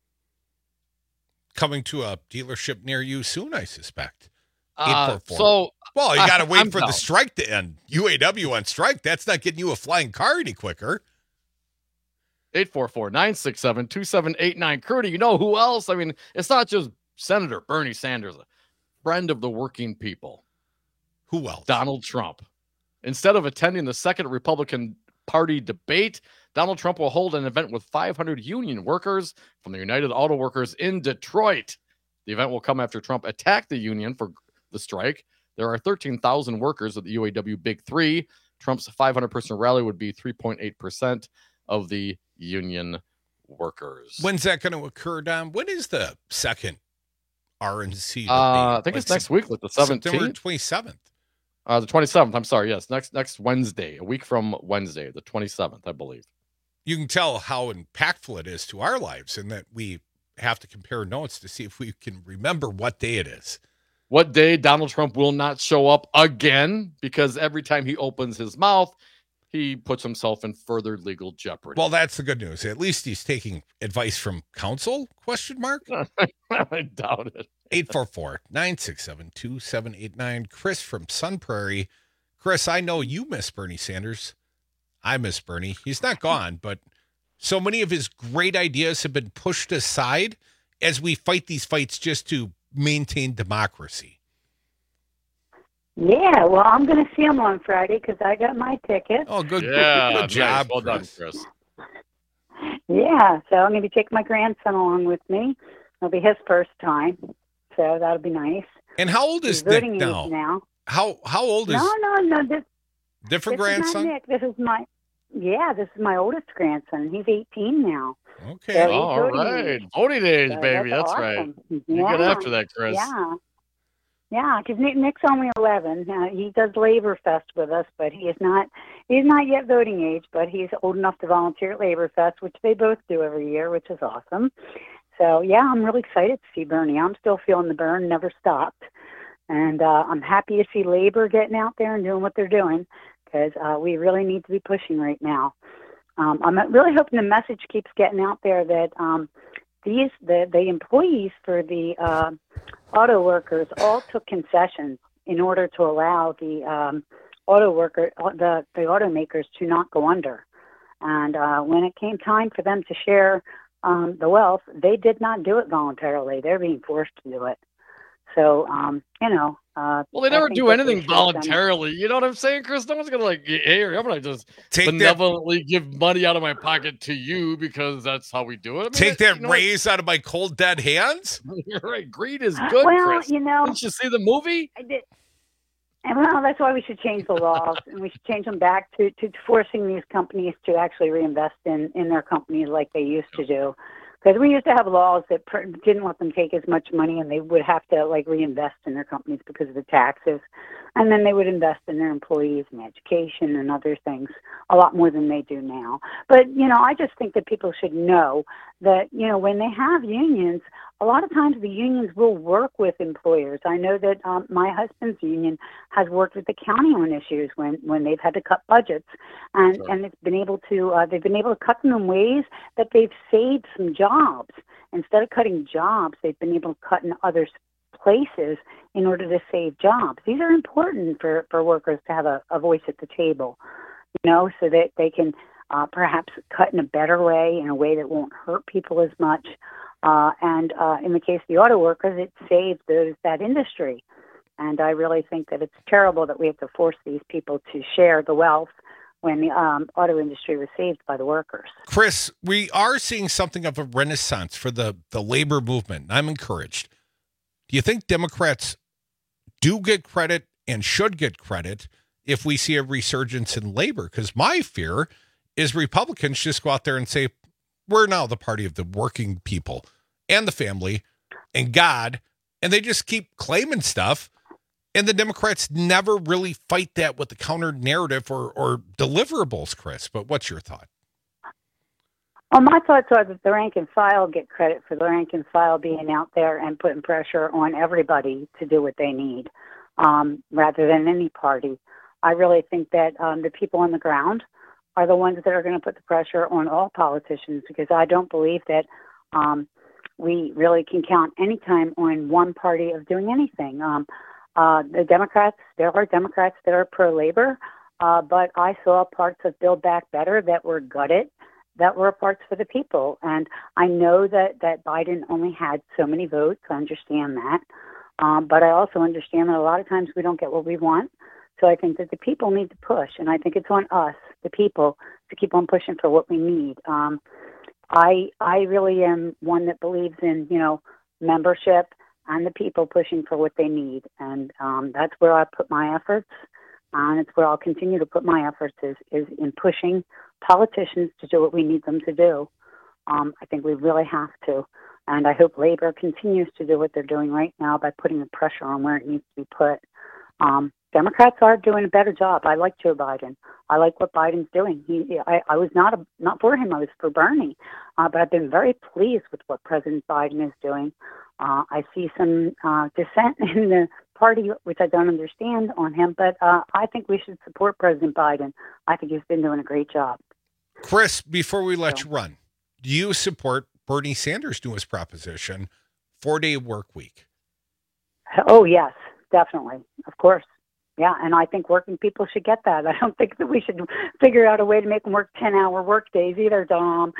[SPEAKER 29] Coming to a dealership near you soon, I suspect.
[SPEAKER 30] Uh, so,
[SPEAKER 29] well, you got to wait
[SPEAKER 30] I'm
[SPEAKER 29] for
[SPEAKER 30] down.
[SPEAKER 29] the strike to end. U A W on strike. That's not getting you a flying car any quicker.
[SPEAKER 30] eight four four, nine six seven, two seven eight nine. Crudy, you know who else? I mean, it's not just Senator Bernie Sanders, a friend of the working people.
[SPEAKER 29] Who else?
[SPEAKER 30] Donald Trump. Instead of attending the second Republican Party debate, Donald Trump will hold an event with five hundred union workers from the United Auto Workers in Detroit. The event will come after Trump attacked the union for the strike. There are thirteen thousand workers at the U A W Big Three. Trump's five hundred person rally would be three point eight percent of the union workers.
[SPEAKER 29] When's that going to occur, Dom? When is the second R N C?
[SPEAKER 30] Uh, I think it's next week, with the seventeenth.
[SPEAKER 29] September twenty-seventh.
[SPEAKER 30] Uh, the twenty-seventh. I'm sorry. Yes, next next Wednesday, a week from Wednesday, the twenty-seventh, I believe.
[SPEAKER 29] You can tell how impactful it is to our lives, in that we have to compare notes to see if we can remember what day it is.
[SPEAKER 30] What day Donald Trump will not show up again, because every time he opens his mouth, he puts himself in further legal jeopardy.
[SPEAKER 29] Well, that's the good news. At least he's taking advice from counsel, question mark?
[SPEAKER 30] I doubt it.
[SPEAKER 29] eight four four, nine six seven, two seven eight nine. Chris from Sun Prairie. Chris, I know you miss Bernie Sanders. I miss Bernie. He's not gone, but so many of his great ideas have been pushed aside as we fight these fights just to maintain democracy.
[SPEAKER 2] Yeah, well, I'm going to see him on Friday because I got my ticket.
[SPEAKER 29] Oh, good,
[SPEAKER 30] Yeah,
[SPEAKER 29] good job.
[SPEAKER 30] nice. Well done,
[SPEAKER 29] Chris.
[SPEAKER 30] Chris.
[SPEAKER 2] Yeah, so I'm going to be taking my grandson along with me. It'll be his first time, so that'll be nice.
[SPEAKER 29] And how old is
[SPEAKER 2] He's
[SPEAKER 29] Nick
[SPEAKER 2] voting age
[SPEAKER 29] now?
[SPEAKER 2] now.
[SPEAKER 29] How how old is
[SPEAKER 2] No, no, no. This,
[SPEAKER 29] different
[SPEAKER 2] this
[SPEAKER 29] grandson?
[SPEAKER 2] is not Nick. This is my, yeah, this is my oldest grandson. He's eighteen now.
[SPEAKER 29] Okay.
[SPEAKER 2] So he's
[SPEAKER 30] All
[SPEAKER 2] voting
[SPEAKER 30] right.
[SPEAKER 2] age.
[SPEAKER 30] Voting age,
[SPEAKER 2] So
[SPEAKER 30] baby. That's,
[SPEAKER 2] that's
[SPEAKER 30] right.
[SPEAKER 2] awesome.
[SPEAKER 30] You
[SPEAKER 2] Yeah.
[SPEAKER 30] get after that, Chris.
[SPEAKER 2] Yeah. Yeah, because Nick, Nick's only eleven. Uh, he does Labor Fest with us, but he is not. He's not yet voting age, but he's old enough to volunteer at Labor Fest, which they both do every year, which is awesome. So yeah, I'm really excited to see Bernie. I'm still feeling the burn, never stopped, and uh, I'm happy to see Labor getting out there and doing what they're doing, because uh, we really need to be pushing right now. Um, I'm really hoping the message keeps getting out there that um, these the the employees for the uh, auto workers all took concessions in order to allow the um, auto worker the the automakers to not go under. And uh, when it came time for them to share um, the wealth, they did not do it voluntarily. They're being forced to do it. So um, you know, Uh,
[SPEAKER 30] Well, they
[SPEAKER 2] I
[SPEAKER 30] never
[SPEAKER 2] think
[SPEAKER 30] do
[SPEAKER 2] that they
[SPEAKER 30] anything
[SPEAKER 2] should have done it.
[SPEAKER 30] voluntarily. You know what I'm saying, Chris? No one's gonna like, hey, I'm gonna just
[SPEAKER 29] Take that-
[SPEAKER 30] benevolently give money out of my pocket to you because that's how we do it. I mean,
[SPEAKER 29] Take
[SPEAKER 30] it-
[SPEAKER 29] that
[SPEAKER 30] you know,
[SPEAKER 29] raise out of my cold, dead hands?
[SPEAKER 30] You're right. Greed is good,
[SPEAKER 2] Well,
[SPEAKER 30] Chris.
[SPEAKER 2] you know-
[SPEAKER 30] Didn't you see the movie?
[SPEAKER 2] I did. And well, that's why we should change the laws, and we should change them back to, to forcing these companies to actually reinvest in, in their companies like they used to do. Because we used to have laws that pr- didn't let them take as much money, and they would have to like reinvest in their companies because of the taxes, and then they would invest in their employees and education and other things a lot more than they do now. But you know, I just think that people should know that you know when they have unions, a lot of times the unions will work with employers. I know that um, my husband's union has worked with the county on issues when, when they've had to cut budgets, and
[SPEAKER 30] Sure.
[SPEAKER 2] and it's been able to uh, they've been able to cut them in ways that they've saved some jobs. Instead of cutting jobs, they've been able to cut in other places in order to save jobs. These are important for, for workers to have a, a voice at the table, you know, so that they can uh, perhaps cut in a better way, in a way that won't hurt people as much. Uh, and uh, in the case of the auto workers, it saved those that industry. And I really think that it's terrible that we have to force these people to share the wealth when the um, auto industry was saved by the workers.
[SPEAKER 29] Chris, we are seeing something of a renaissance for the, the labor movement. I'm encouraged. Do you think Democrats do get credit and should get credit if we see a resurgence in labor? Because my fear is Republicans just go out there and say, we're now the party of the working people and the family and God, and they just keep claiming stuff. And the Democrats never really fight that with the counter narrative or, or deliverables, Chris. But what's your thought?
[SPEAKER 2] Well, my thoughts are that the rank and file get credit for the rank and file being out there and putting pressure on everybody to do what they need, um, rather than any party. I really think that um, the people on the ground are the ones that are going to put the pressure on all politicians, because I don't believe that um, we really can count any time on one party of doing anything. Um, uh, the Democrats, there are Democrats that are pro-labor, uh, but I saw parts of Build Back Better that were gutted, that were parts for the people. And I know that, that Biden only had so many votes. I understand that. Um, but I also understand that a lot of times we don't get what we want. So I think that the people need to push, and I think it's on us, the people, to keep on pushing for what we need. Um, I I really am one that believes in, you know, membership and the people pushing for what they need, and um, that's where I put my efforts, and it's where I'll continue to put my efforts is, is in pushing politicians to do what we need them to do. Um, I think we really have to, and I hope labor continues to do what they're doing right now by putting the pressure on where it needs to be put. Um, Democrats are doing a better job. I like Joe Biden. I like what Biden's doing. He, I, I was not a, not for him. I was for Bernie, uh, but I've been very pleased with what President Biden is doing. Uh, I see some uh, dissent in the party, which I don't understand on him, but uh, I think we should support President Biden. I think he's been doing a great job.
[SPEAKER 29] Chris, before we let so. you run, do you support Bernie Sanders' newest proposition, four-day work week?
[SPEAKER 2] Oh, yes, definitely. Of course. Yeah, and I think working people should get that. I don't think that we should figure out a way to make them work ten-hour work days either, Dom.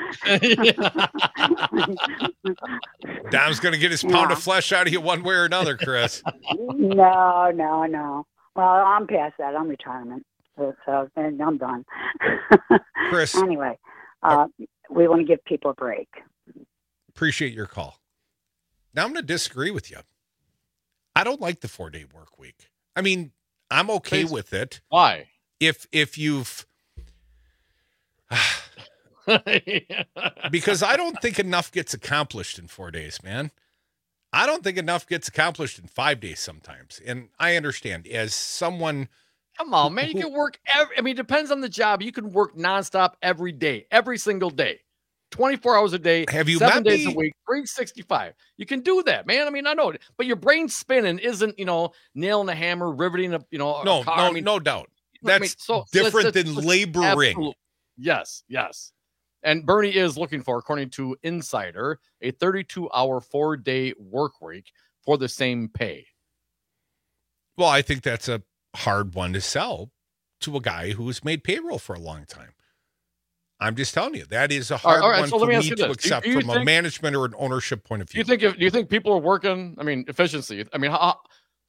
[SPEAKER 29] Dom's going to get his pound yeah. of flesh out of you one way or another, Chris.
[SPEAKER 2] No, no, no. Well, I'm past that. I'm retirement, so, so I'm done.
[SPEAKER 29] Chris.
[SPEAKER 2] Anyway, uh, we want to give people a break.
[SPEAKER 29] Appreciate your call. Now, I'm going to disagree with you. I don't like the four-day work week. I mean, I'm okay
[SPEAKER 30] Please.
[SPEAKER 29] with it.
[SPEAKER 30] Why?
[SPEAKER 29] If if you've because I don't think enough gets accomplished in four days, man. I don't think enough gets accomplished in five days sometimes. And I understand as someone.
[SPEAKER 30] Come on, man. You can work. Every, I mean, it depends on the job. You can work nonstop every day, every single day. twenty-four hours a day,
[SPEAKER 29] have you
[SPEAKER 30] seven days
[SPEAKER 29] me?
[SPEAKER 30] a week, three sixty-five. You can do that, man. I mean, I know it, but your brain spinning isn't, you know, nailing a hammer, riveting a, you know, a
[SPEAKER 29] no,
[SPEAKER 30] car.
[SPEAKER 33] no,
[SPEAKER 30] I mean,
[SPEAKER 29] no doubt. That's
[SPEAKER 30] I mean, so,
[SPEAKER 29] different
[SPEAKER 30] let's, let's,
[SPEAKER 29] than
[SPEAKER 30] let's,
[SPEAKER 29] laboring.
[SPEAKER 30] Absolutely. Yes, yes. And Bernie is looking for, according to Insider, a thirty-two hour, four day work week for the same pay.
[SPEAKER 29] Well, I think that's a hard one to sell to a guy who's made payroll for a long time. I'm just telling you, that is a hard
[SPEAKER 30] all right,
[SPEAKER 29] one
[SPEAKER 30] so
[SPEAKER 29] for
[SPEAKER 30] me
[SPEAKER 29] me to accept
[SPEAKER 30] do you
[SPEAKER 29] from
[SPEAKER 30] think,
[SPEAKER 29] a management or an ownership point of
[SPEAKER 30] do you
[SPEAKER 29] view.
[SPEAKER 30] think if do you think people are working? I mean, efficiency. I mean, how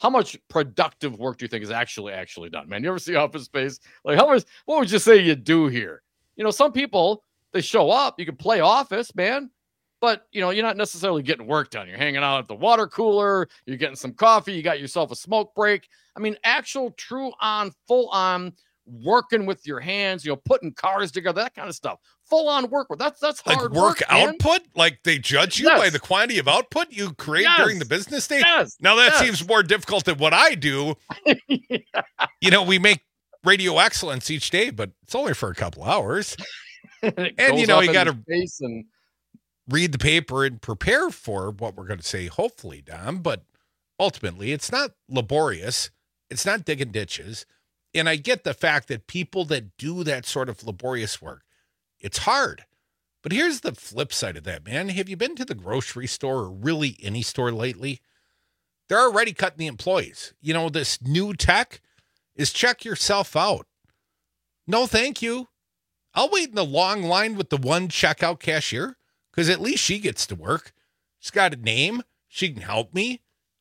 [SPEAKER 30] how much productive work do you think is actually actually done, man? You ever see Office Space? Like, how much? What would you say you do here? You know, some people, they show up. You can play Office, man, but you know, you're not necessarily getting work done. You're hanging out at the water cooler. You're getting some coffee. You got yourself a smoke break. I mean, actual, true on, full on. Working with your hands, you know, putting cars together, that kind of stuff. Full on work. That's that's hard
[SPEAKER 29] like work,
[SPEAKER 30] work
[SPEAKER 29] output. Man. Like they judge you yes. by the quantity of output you create yes. during the business day.
[SPEAKER 30] Yes.
[SPEAKER 29] Now that
[SPEAKER 30] yes.
[SPEAKER 29] seems more difficult than what I do. yeah. You know, we make radio excellence each day, but it's only for a couple hours. And you know, you got to
[SPEAKER 30] and...
[SPEAKER 29] read the paper and prepare for what we're going to say. Hopefully, Dom, but ultimately, it's not laborious. It's not digging ditches. And I get the fact that people that do that sort of laborious work, it's hard. But here's the flip side of that, man. Have you been to the grocery store or really any store lately? They're already cutting the employees. You know, this new tech is check yourself out. No, thank you. I'll wait in the long line with the one checkout cashier because at least she gets to work. She's got a name. She can help me.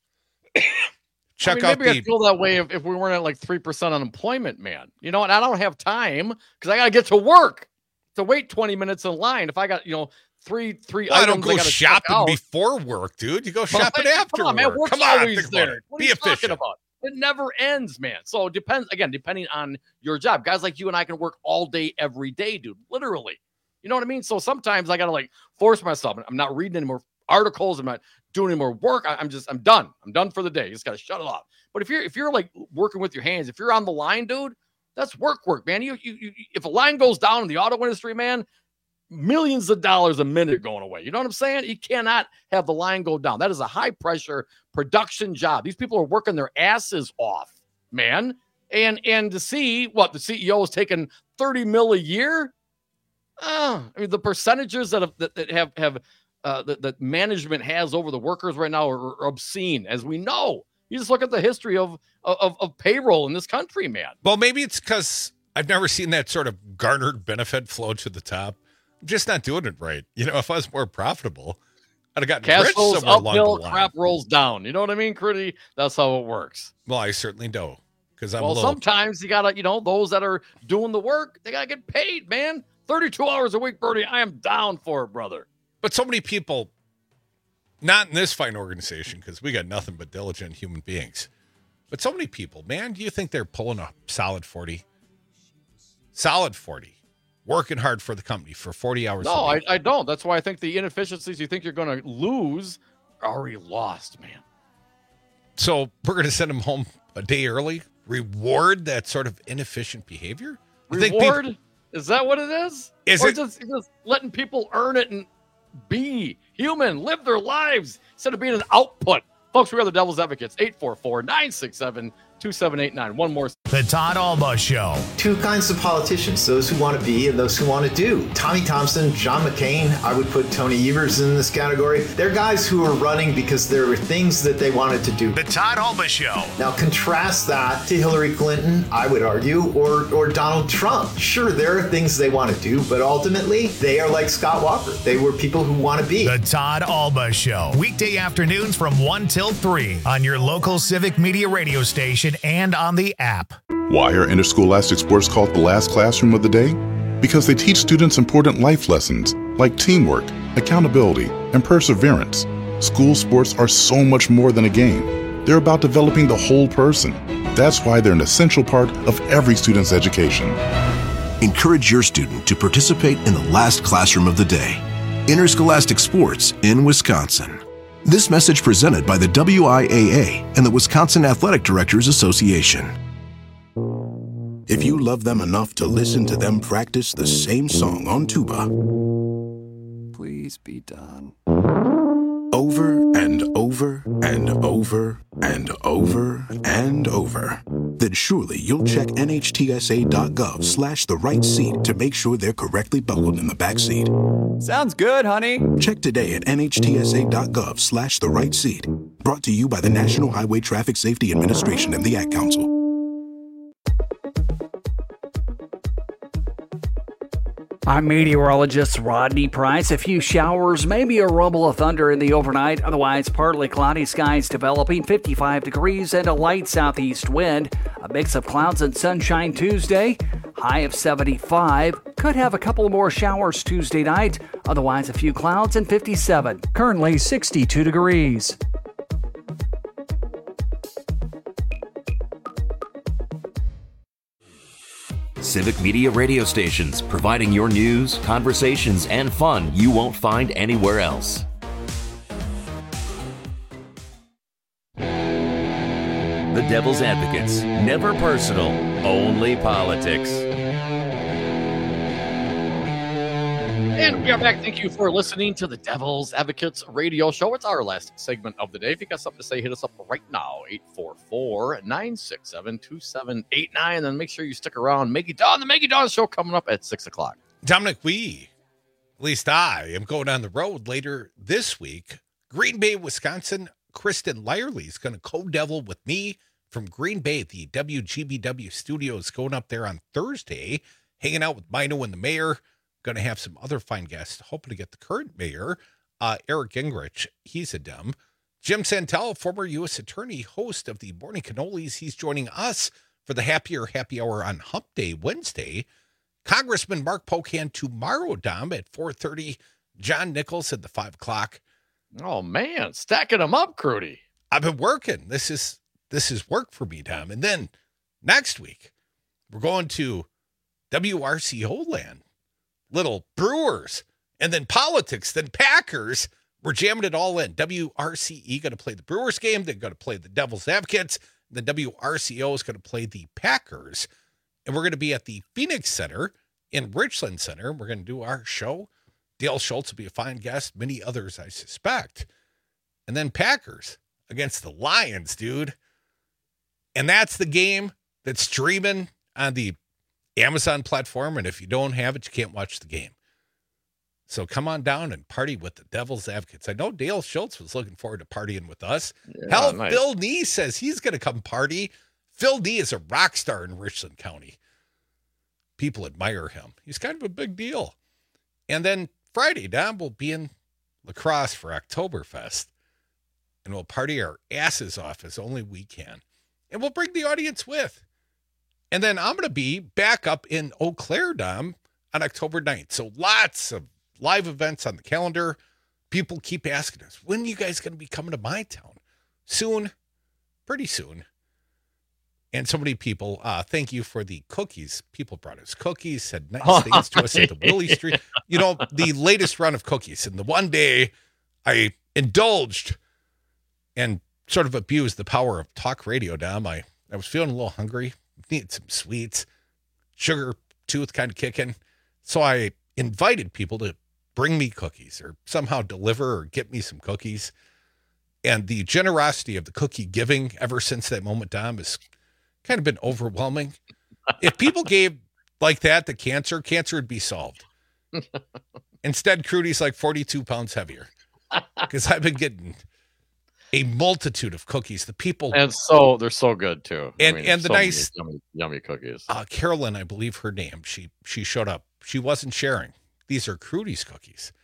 [SPEAKER 29] Check
[SPEAKER 30] I mean,
[SPEAKER 29] out
[SPEAKER 30] maybe
[SPEAKER 29] the...
[SPEAKER 30] I'd feel that way if, if we weren't at like three percent unemployment, man. You know, and I don't have time because I got to get to work to wait twenty minutes in line. If I got, you know, three, three
[SPEAKER 29] well,
[SPEAKER 30] items
[SPEAKER 29] I don't go
[SPEAKER 30] I
[SPEAKER 29] shopping before work, dude. You go shopping
[SPEAKER 30] well,
[SPEAKER 29] after
[SPEAKER 30] come on,
[SPEAKER 29] work.
[SPEAKER 30] Man, work's
[SPEAKER 29] come on,
[SPEAKER 30] always
[SPEAKER 29] think
[SPEAKER 30] there.
[SPEAKER 29] about it.
[SPEAKER 30] What
[SPEAKER 29] Be
[SPEAKER 30] are you
[SPEAKER 29] efficient.
[SPEAKER 30] talking about? It never ends, man. So it depends, again, depending on your job. Guys like you and I can work all day, every day, dude, literally. You know what I mean? So sometimes I got to like force myself. I'm not reading any more articles. I'm not doing any more work. I, I'm just, I'm done. I'm done for the day. You just got to shut it off. But if you're, if you're like working with your hands, if you're on the line, dude, that's work, work, man. You, you, you if a line goes down in the auto industry, man, millions of dollars a minute going away. You know what I'm saying? You cannot have the line go down. That is a high pressure production job. These people are working their asses off, man. And, and to see what the C E O is taking thirty mil a year. Uh, I mean, the percentages that have, that, that have, have, uh, that, that management has over the workers right now are, are obscene, as we know. You just look at the history of, of, of payroll in this country, man.
[SPEAKER 29] Well, maybe it's because I've never seen that sort of garnered benefit flow to the top. I'm just not doing it right. You know, if I was more profitable, I'd have gotten
[SPEAKER 30] Cash
[SPEAKER 29] rich
[SPEAKER 30] rolls
[SPEAKER 29] somewhere along
[SPEAKER 30] uphill,
[SPEAKER 29] the line.
[SPEAKER 30] crap rolls down. You know what I mean, Critty? That's how it works.
[SPEAKER 29] Well, I certainly do. Because I'm
[SPEAKER 30] well,
[SPEAKER 29] a little...
[SPEAKER 30] sometimes you gotta, you know, those that are doing the work, they gotta get paid, man. thirty-two hours a week, Bernie. I am down for it, brother.
[SPEAKER 29] But so many people, not in this fine organization, because we got nothing but diligent human beings. But so many people, man, do you think they're pulling a solid forty? Solid forty. Working hard for the company for forty hours
[SPEAKER 30] no,
[SPEAKER 29] a week.
[SPEAKER 30] I, I don't. That's why I think the inefficiencies you think you're going to lose are already lost, man.
[SPEAKER 29] So we're going to send them home a day early? Reward that sort of inefficient behavior? You
[SPEAKER 30] Reward?
[SPEAKER 29] Think people,
[SPEAKER 30] is that what it is?
[SPEAKER 29] Is
[SPEAKER 30] or
[SPEAKER 29] it?
[SPEAKER 30] Just, just letting people earn it and be human, live their lives instead of being an output. Folks, we are the Devil's Advocates. eight four four, nine six seven, two seven eight nine. One more.
[SPEAKER 1] The Todd Alba Show.
[SPEAKER 3] Two kinds of politicians, those who want to be and those who want to do. Tommy Thompson, John McCain, I would put Tony Evers in this category. They're guys who are running because there were things that they wanted to do.
[SPEAKER 1] The Todd Alba Show.
[SPEAKER 3] Now contrast that to Hillary Clinton, I would argue, or, or Donald Trump. Sure, there are things they want to do, but ultimately, they are like Scott Walker. They were people who want to be.
[SPEAKER 1] The Todd Alba Show. Weekday afternoons from one till three on your local Civic Media radio station and on the app.
[SPEAKER 5] Why are interscholastic sports called the last classroom of the day? Because they teach students important life lessons like teamwork, accountability, and perseverance. School sports are so much more than a game. They're about developing the whole person. That's why they're an essential part of every student's education.
[SPEAKER 6] Encourage your student to participate in the last classroom of the day. Interscholastic sports in Wisconsin. This message presented by the W I A A and the Wisconsin Athletic Directors Association.
[SPEAKER 7] If you love them enough to listen to them practice the same song on tuba,
[SPEAKER 9] please be done.
[SPEAKER 7] Over and over and over and over and over, then surely you'll check N H T S A dot gov slash the right seat to make sure they're correctly buckled in the back seat.
[SPEAKER 9] Sounds good, honey.
[SPEAKER 7] Check today at N H T S A dot gov slash the right seat. Brought to you by the National Highway Traffic Safety Administration and the Ad Council.
[SPEAKER 4] I'm meteorologist Rodney Price. A few showers, maybe a rumble of thunder in the overnight. Otherwise, partly cloudy skies developing, fifty-five degrees and a light southeast wind. A mix of clouds and sunshine Tuesday, high of seventy-five. Could have a couple more showers Tuesday night. Otherwise, a few clouds and fifty-seven. Currently sixty-two degrees.
[SPEAKER 32] Civic Media radio stations, providing your news, conversations, and fun you won't find anywhere else. The Devil's Advocates. Never personal, only politics.
[SPEAKER 30] And we are back. Thank you for listening to the Devil's Advocates radio show. It's our last segment of the day. If you got something to say, hit us up right now. eight four four, nine six seven, two seven eight nine. And then make sure you stick around. Maggie Dawn, the Maggie Dawn show coming up at six o'clock.
[SPEAKER 29] Dominic, we, at least I, am going on the road later this week. Green Bay, Wisconsin. Kristen Lyerly is going to co-devil with me from Green Bay. The W G B W studios going up there on Thursday, hanging out with Mino and the mayor. Going to have some other fine guests, hoping to get the current mayor, uh, Eric Gingrich. He's a Dem. Jim Santel, former U S attorney, host of the Morning Cannolis. He's joining us for the Happier Happy Hour on Hump Day, Wednesday. Congressman Mark Pocan tomorrow, Dom, at four thirty. John Nichols at the five o'clock.
[SPEAKER 30] Oh, man, stacking them up, Crudy.
[SPEAKER 29] I've been working. This is this is work for me, Dom. And then next week, we're going to W R C O land. Little Brewers, and then politics, then Packers. We're jamming it all in. W R C E going to play the Brewers game. They're going to play the Devil's Advocates. The W R C O is going to play the Packers. And we're going to be at the Phoenix Center in Richland Center. We're going to do our show. Dale Schultz will be a fine guest. Many others, I suspect. And then Packers against the Lions, dude. And that's the game that's streaming on the Amazon platform, and if you don't have it, you can't watch the game. So come on down and party with the Devil's Advocates. I know Dale Schultz was looking forward to partying with us.
[SPEAKER 30] Yeah,
[SPEAKER 29] Hell,
[SPEAKER 30] nice.
[SPEAKER 29] Phil Nee says he's going to come party. Phil Nee is a rock star in Richland County. People admire him. He's kind of a big deal. And then Friday, Don, we'll be in La Crosse for Oktoberfest, and we'll party our asses off as only we can. And we'll bring the audience with. And then I'm going to be back up in Eau Claire, Dom, on October ninth. So lots of live events on the calendar. People keep asking us, when are you guys going to be coming to my town? Soon, pretty soon. And so many people, uh, thank you for the cookies. People brought us cookies, said nice things to us at the Willie Street. You know, the latest run of cookies. And the one day I indulged and sort of abused the power of talk radio, Dom. I, I was feeling a little hungry. Needed some sweets, sugar tooth kind of kicking. So I invited people to bring me cookies or somehow deliver or get me some cookies. And the generosity of the cookie giving ever since that moment, Dom, has kind of been overwhelming. If people gave like that to cancer, cancer would be solved. Instead, Crudy's like forty-two pounds heavier because I've been getting a multitude of cookies. The people,
[SPEAKER 30] and so they're so good too.
[SPEAKER 29] And
[SPEAKER 30] I mean,
[SPEAKER 29] and the
[SPEAKER 30] so
[SPEAKER 29] nice
[SPEAKER 30] yummy, yummy cookies.
[SPEAKER 29] Uh, Carolyn, I believe her name. She she showed up. She wasn't sharing. These are Crudy's cookies.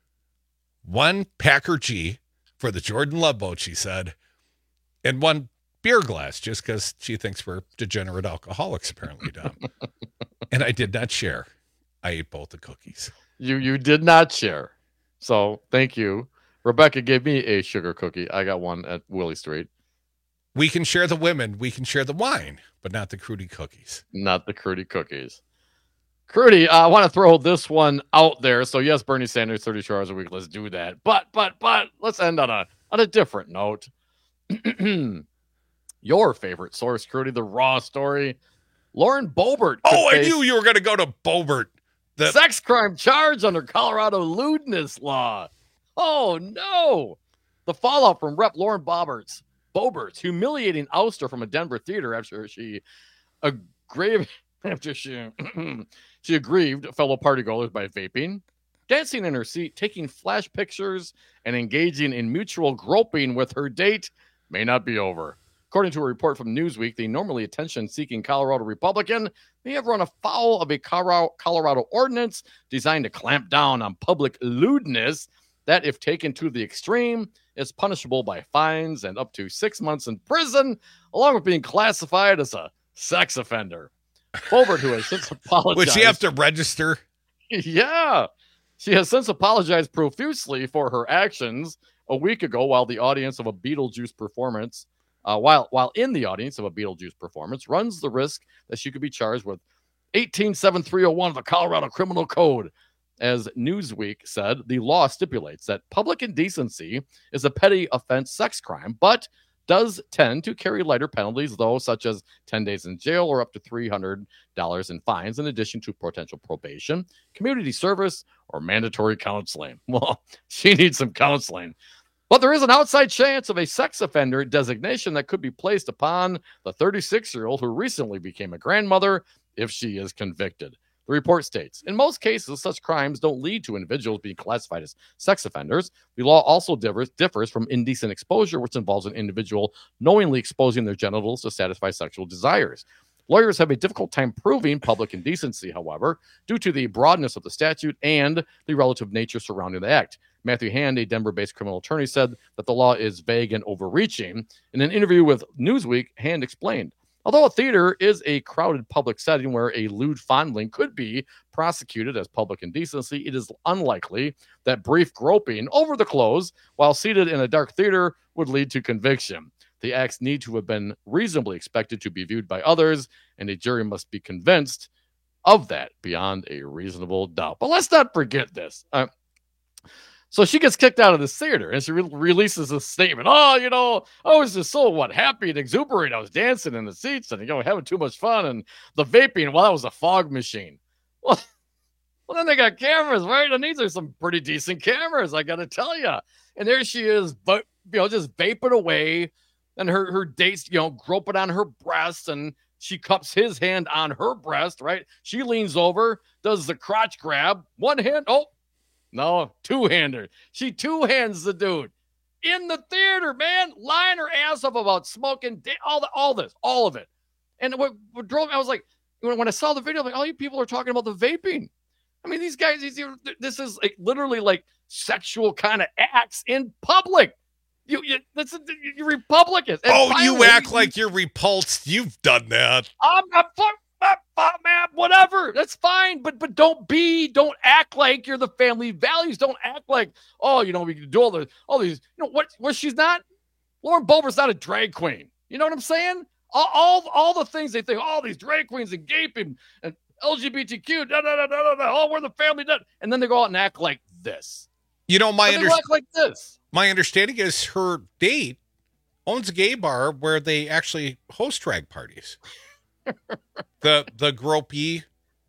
[SPEAKER 29] One Packer G for the Jordan Love Boat, she said, and one beer glass just because she thinks we're degenerate alcoholics, apparently, Dom. And I did not share. I ate both the cookies.
[SPEAKER 30] You you did not share. So thank you. Rebecca gave me a sugar cookie. I got one at Willie Street.
[SPEAKER 29] We can share the women. We can share the wine, but not the Crudy cookies.
[SPEAKER 30] Not the Crudy cookies. Crudy, uh, I want to throw this one out there. So yes, Bernie Sanders, thirty-two hours a week. Let's do that. But, but, but let's end on a, on a different note. Your favorite source, Crudy, the Raw story. Lauren Boebert.
[SPEAKER 29] Oh, I knew you were going to go to Boebert.
[SPEAKER 30] The sex crime charge under Colorado lewdness law. Oh, no. The fallout from Rep Lauren Boebert's, Boebert's humiliating ouster from a Denver theater after she aggrieved, after she, she aggrieved fellow partygoers by vaping, dancing in her seat, taking flash pictures, and engaging in mutual groping with her date may not be over. According to a report from Newsweek, the normally attention-seeking Colorado Republican may have run afoul of a Colorado ordinance designed to clamp down on public lewdness that, if taken to the extreme, is punishable by fines and up to six months in prison, along with being classified as a sex offender. Colbert, who has since apologized.
[SPEAKER 29] Would she have to register?
[SPEAKER 30] Yeah. She has since apologized profusely for her actions a week ago while the audience of a Beetlejuice performance Uh, while while in the audience of a Beetlejuice performance, runs the risk that she could be charged with eighteen seventy-three oh one of the Colorado Criminal Code. As Newsweek said, the law stipulates that public indecency is a petty offense sex crime, but does tend to carry lighter penalties, though, such as ten days in jail or up to three hundred dollars in fines, in addition to potential probation, community service, or mandatory counseling. Well, she needs some counseling. But there is an outside chance of a sex offender designation that could be placed upon the thirty-six-year-old who recently became a grandmother if she is convicted. The report states, in most cases, such crimes don't lead to individuals being classified as sex offenders. The law also differs, differs from indecent exposure, which involves an individual knowingly exposing their genitals to satisfy sexual desires. Lawyers have a difficult time proving public indecency, however, due to the broadness of the statute and the relative nature surrounding the act. Matthew Hand, a Denver-based criminal attorney, said that the law is vague and overreaching. In an interview with Newsweek, Hand explained, although a theater is a crowded public setting where a lewd fondling could be prosecuted as public indecency, it is unlikely that brief groping over the clothes while seated in a dark theater would lead to conviction. The acts need to have been reasonably expected to be viewed by others, and a jury must be convinced of that beyond a reasonable doubt. But let's not forget this. Uh, So she gets kicked out of the theater, and she re- releases a statement. Oh, you know, I was just so, what, happy and exuberant. I was dancing in the seats and, you know, having too much fun. And the vaping, well, that was a fog machine. Well, well then they got cameras, right? And these are some pretty decent cameras, I got to tell you. And there she is, but, you know, just vaping away. And her, her date's, you know, groping on her breast, and she cups his hand on her breast, right? She leans over, does the crotch grab, one hand, oh, no, two-hander. She two-hands the dude in the theater, man, lying her ass up about smoking, all the, all this, all of it. And what, what drove me, I was like, when, when I saw the video, I'm like, all you people are talking about the vaping. I mean, these guys, these, this is like literally like sexual kind of acts in public. You, you, that's a, you Republicans. And
[SPEAKER 29] oh,
[SPEAKER 30] finally,
[SPEAKER 29] you act like you're repulsed. You've done that.
[SPEAKER 30] I'm not fuck. Man, whatever, that's fine, but but don't be, don't act like you're the family values. Don't act like, oh, you know, we can do all the all these, you know, what what she's not. Lauren Boebert's not a drag queen. You know what I'm saying? All all, all the things they think, all these drag queens and gaping and L G B T Q, da, da, da, da, da, oh, we're the family, da, and then they go out and act like this.
[SPEAKER 29] You know, my
[SPEAKER 30] under- act like this.
[SPEAKER 29] My understanding is her date owns a gay bar where they actually host drag parties. the the gropey,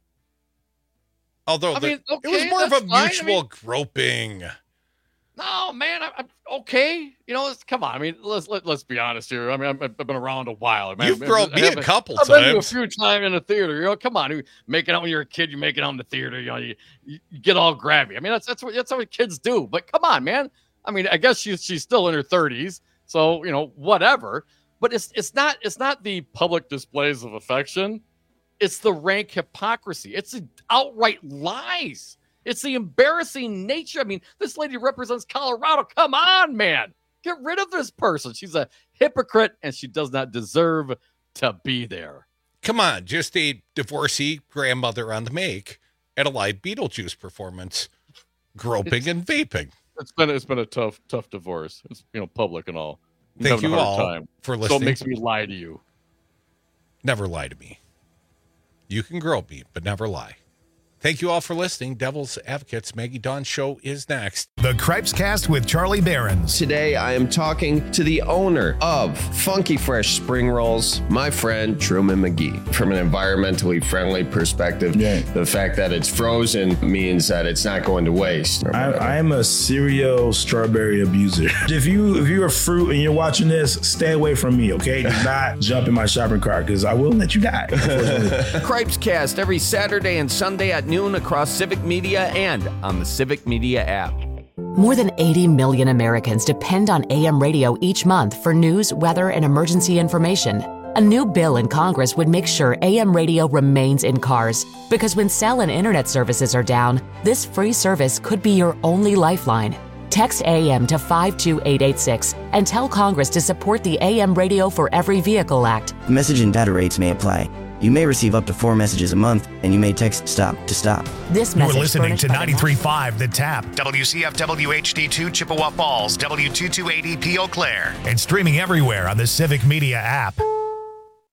[SPEAKER 29] although
[SPEAKER 30] I
[SPEAKER 29] the,
[SPEAKER 30] mean, okay,
[SPEAKER 29] it was more of a
[SPEAKER 30] fine.
[SPEAKER 29] mutual
[SPEAKER 30] I mean,
[SPEAKER 29] groping.
[SPEAKER 30] No, man, I, I'm okay. You know, let's, come on. I mean, let's let, let's be honest here. I mean, I've, I've been around a while. I mean,
[SPEAKER 29] You've groped me a couple
[SPEAKER 30] I've
[SPEAKER 29] times.
[SPEAKER 30] been to a few times in the theater. You know, come on, you making out when you're a kid. You're making out in the theater. You know, you, you get all grabby. I mean, that's that's what that's what kids do. But come on, man. I mean, I guess she's she's still in her thirties, so you know, whatever. But it's it's not it's not the public displays of affection. It's the rank hypocrisy. It's the outright lies. It's the embarrassing nature. I mean, this lady represents Colorado. Come on, man. Get rid of this person. She's a hypocrite, and she does not deserve to be there.
[SPEAKER 29] Come on, just a divorcee grandmother on the make at a live Beetlejuice performance, groping
[SPEAKER 30] It's-
[SPEAKER 29] and vaping.
[SPEAKER 30] It's been it's been a tough tough divorce. It's, you know, public and all. I'm
[SPEAKER 29] Thank
[SPEAKER 30] having
[SPEAKER 29] you
[SPEAKER 30] a hard
[SPEAKER 29] all
[SPEAKER 30] time.
[SPEAKER 29] for
[SPEAKER 30] So
[SPEAKER 29] listening.
[SPEAKER 30] it makes me lie to you.
[SPEAKER 29] Never lie to me. You can grope me, but never lie. Thank you all for listening. Devil's Advocates Maggie Dawn Show is next.
[SPEAKER 1] The Cripes Cast with Charlie Behrens.
[SPEAKER 8] Today, I am talking to the owner of Funky Fresh Spring Rolls, my friend Truman McGee. From an environmentally friendly perspective, yeah. the fact that it's frozen means that it's not going to waste.
[SPEAKER 10] I, I am a serial strawberry abuser. If you if you're a fruit and you're watching this, stay away from me, okay? Do not jump in my shopping cart because I will let you die.
[SPEAKER 11] Cripes Cast every Saturday and Sunday at noon across Civic Media and on the Civic Media app.
[SPEAKER 12] More than eighty million Americans depend on A M radio each month for news, weather, and emergency information. A new bill in Congress would make sure A M radio remains in cars, because when cell and internet services are down, this free service could be your only lifeline. Text A M to five two eight eight six and tell Congress to support the A M Radio for Every Vehicle Act.
[SPEAKER 13] Message and data rates may apply. You may receive up to four messages a month, and you may text STOP to stop.
[SPEAKER 12] This
[SPEAKER 1] You're
[SPEAKER 12] message
[SPEAKER 1] listening to
[SPEAKER 12] furnished by the
[SPEAKER 1] ninety-three point five The Tap, W C F W H D two Chippewa Falls, W two two eight E P Eau Claire, and streaming everywhere on the Civic Media app.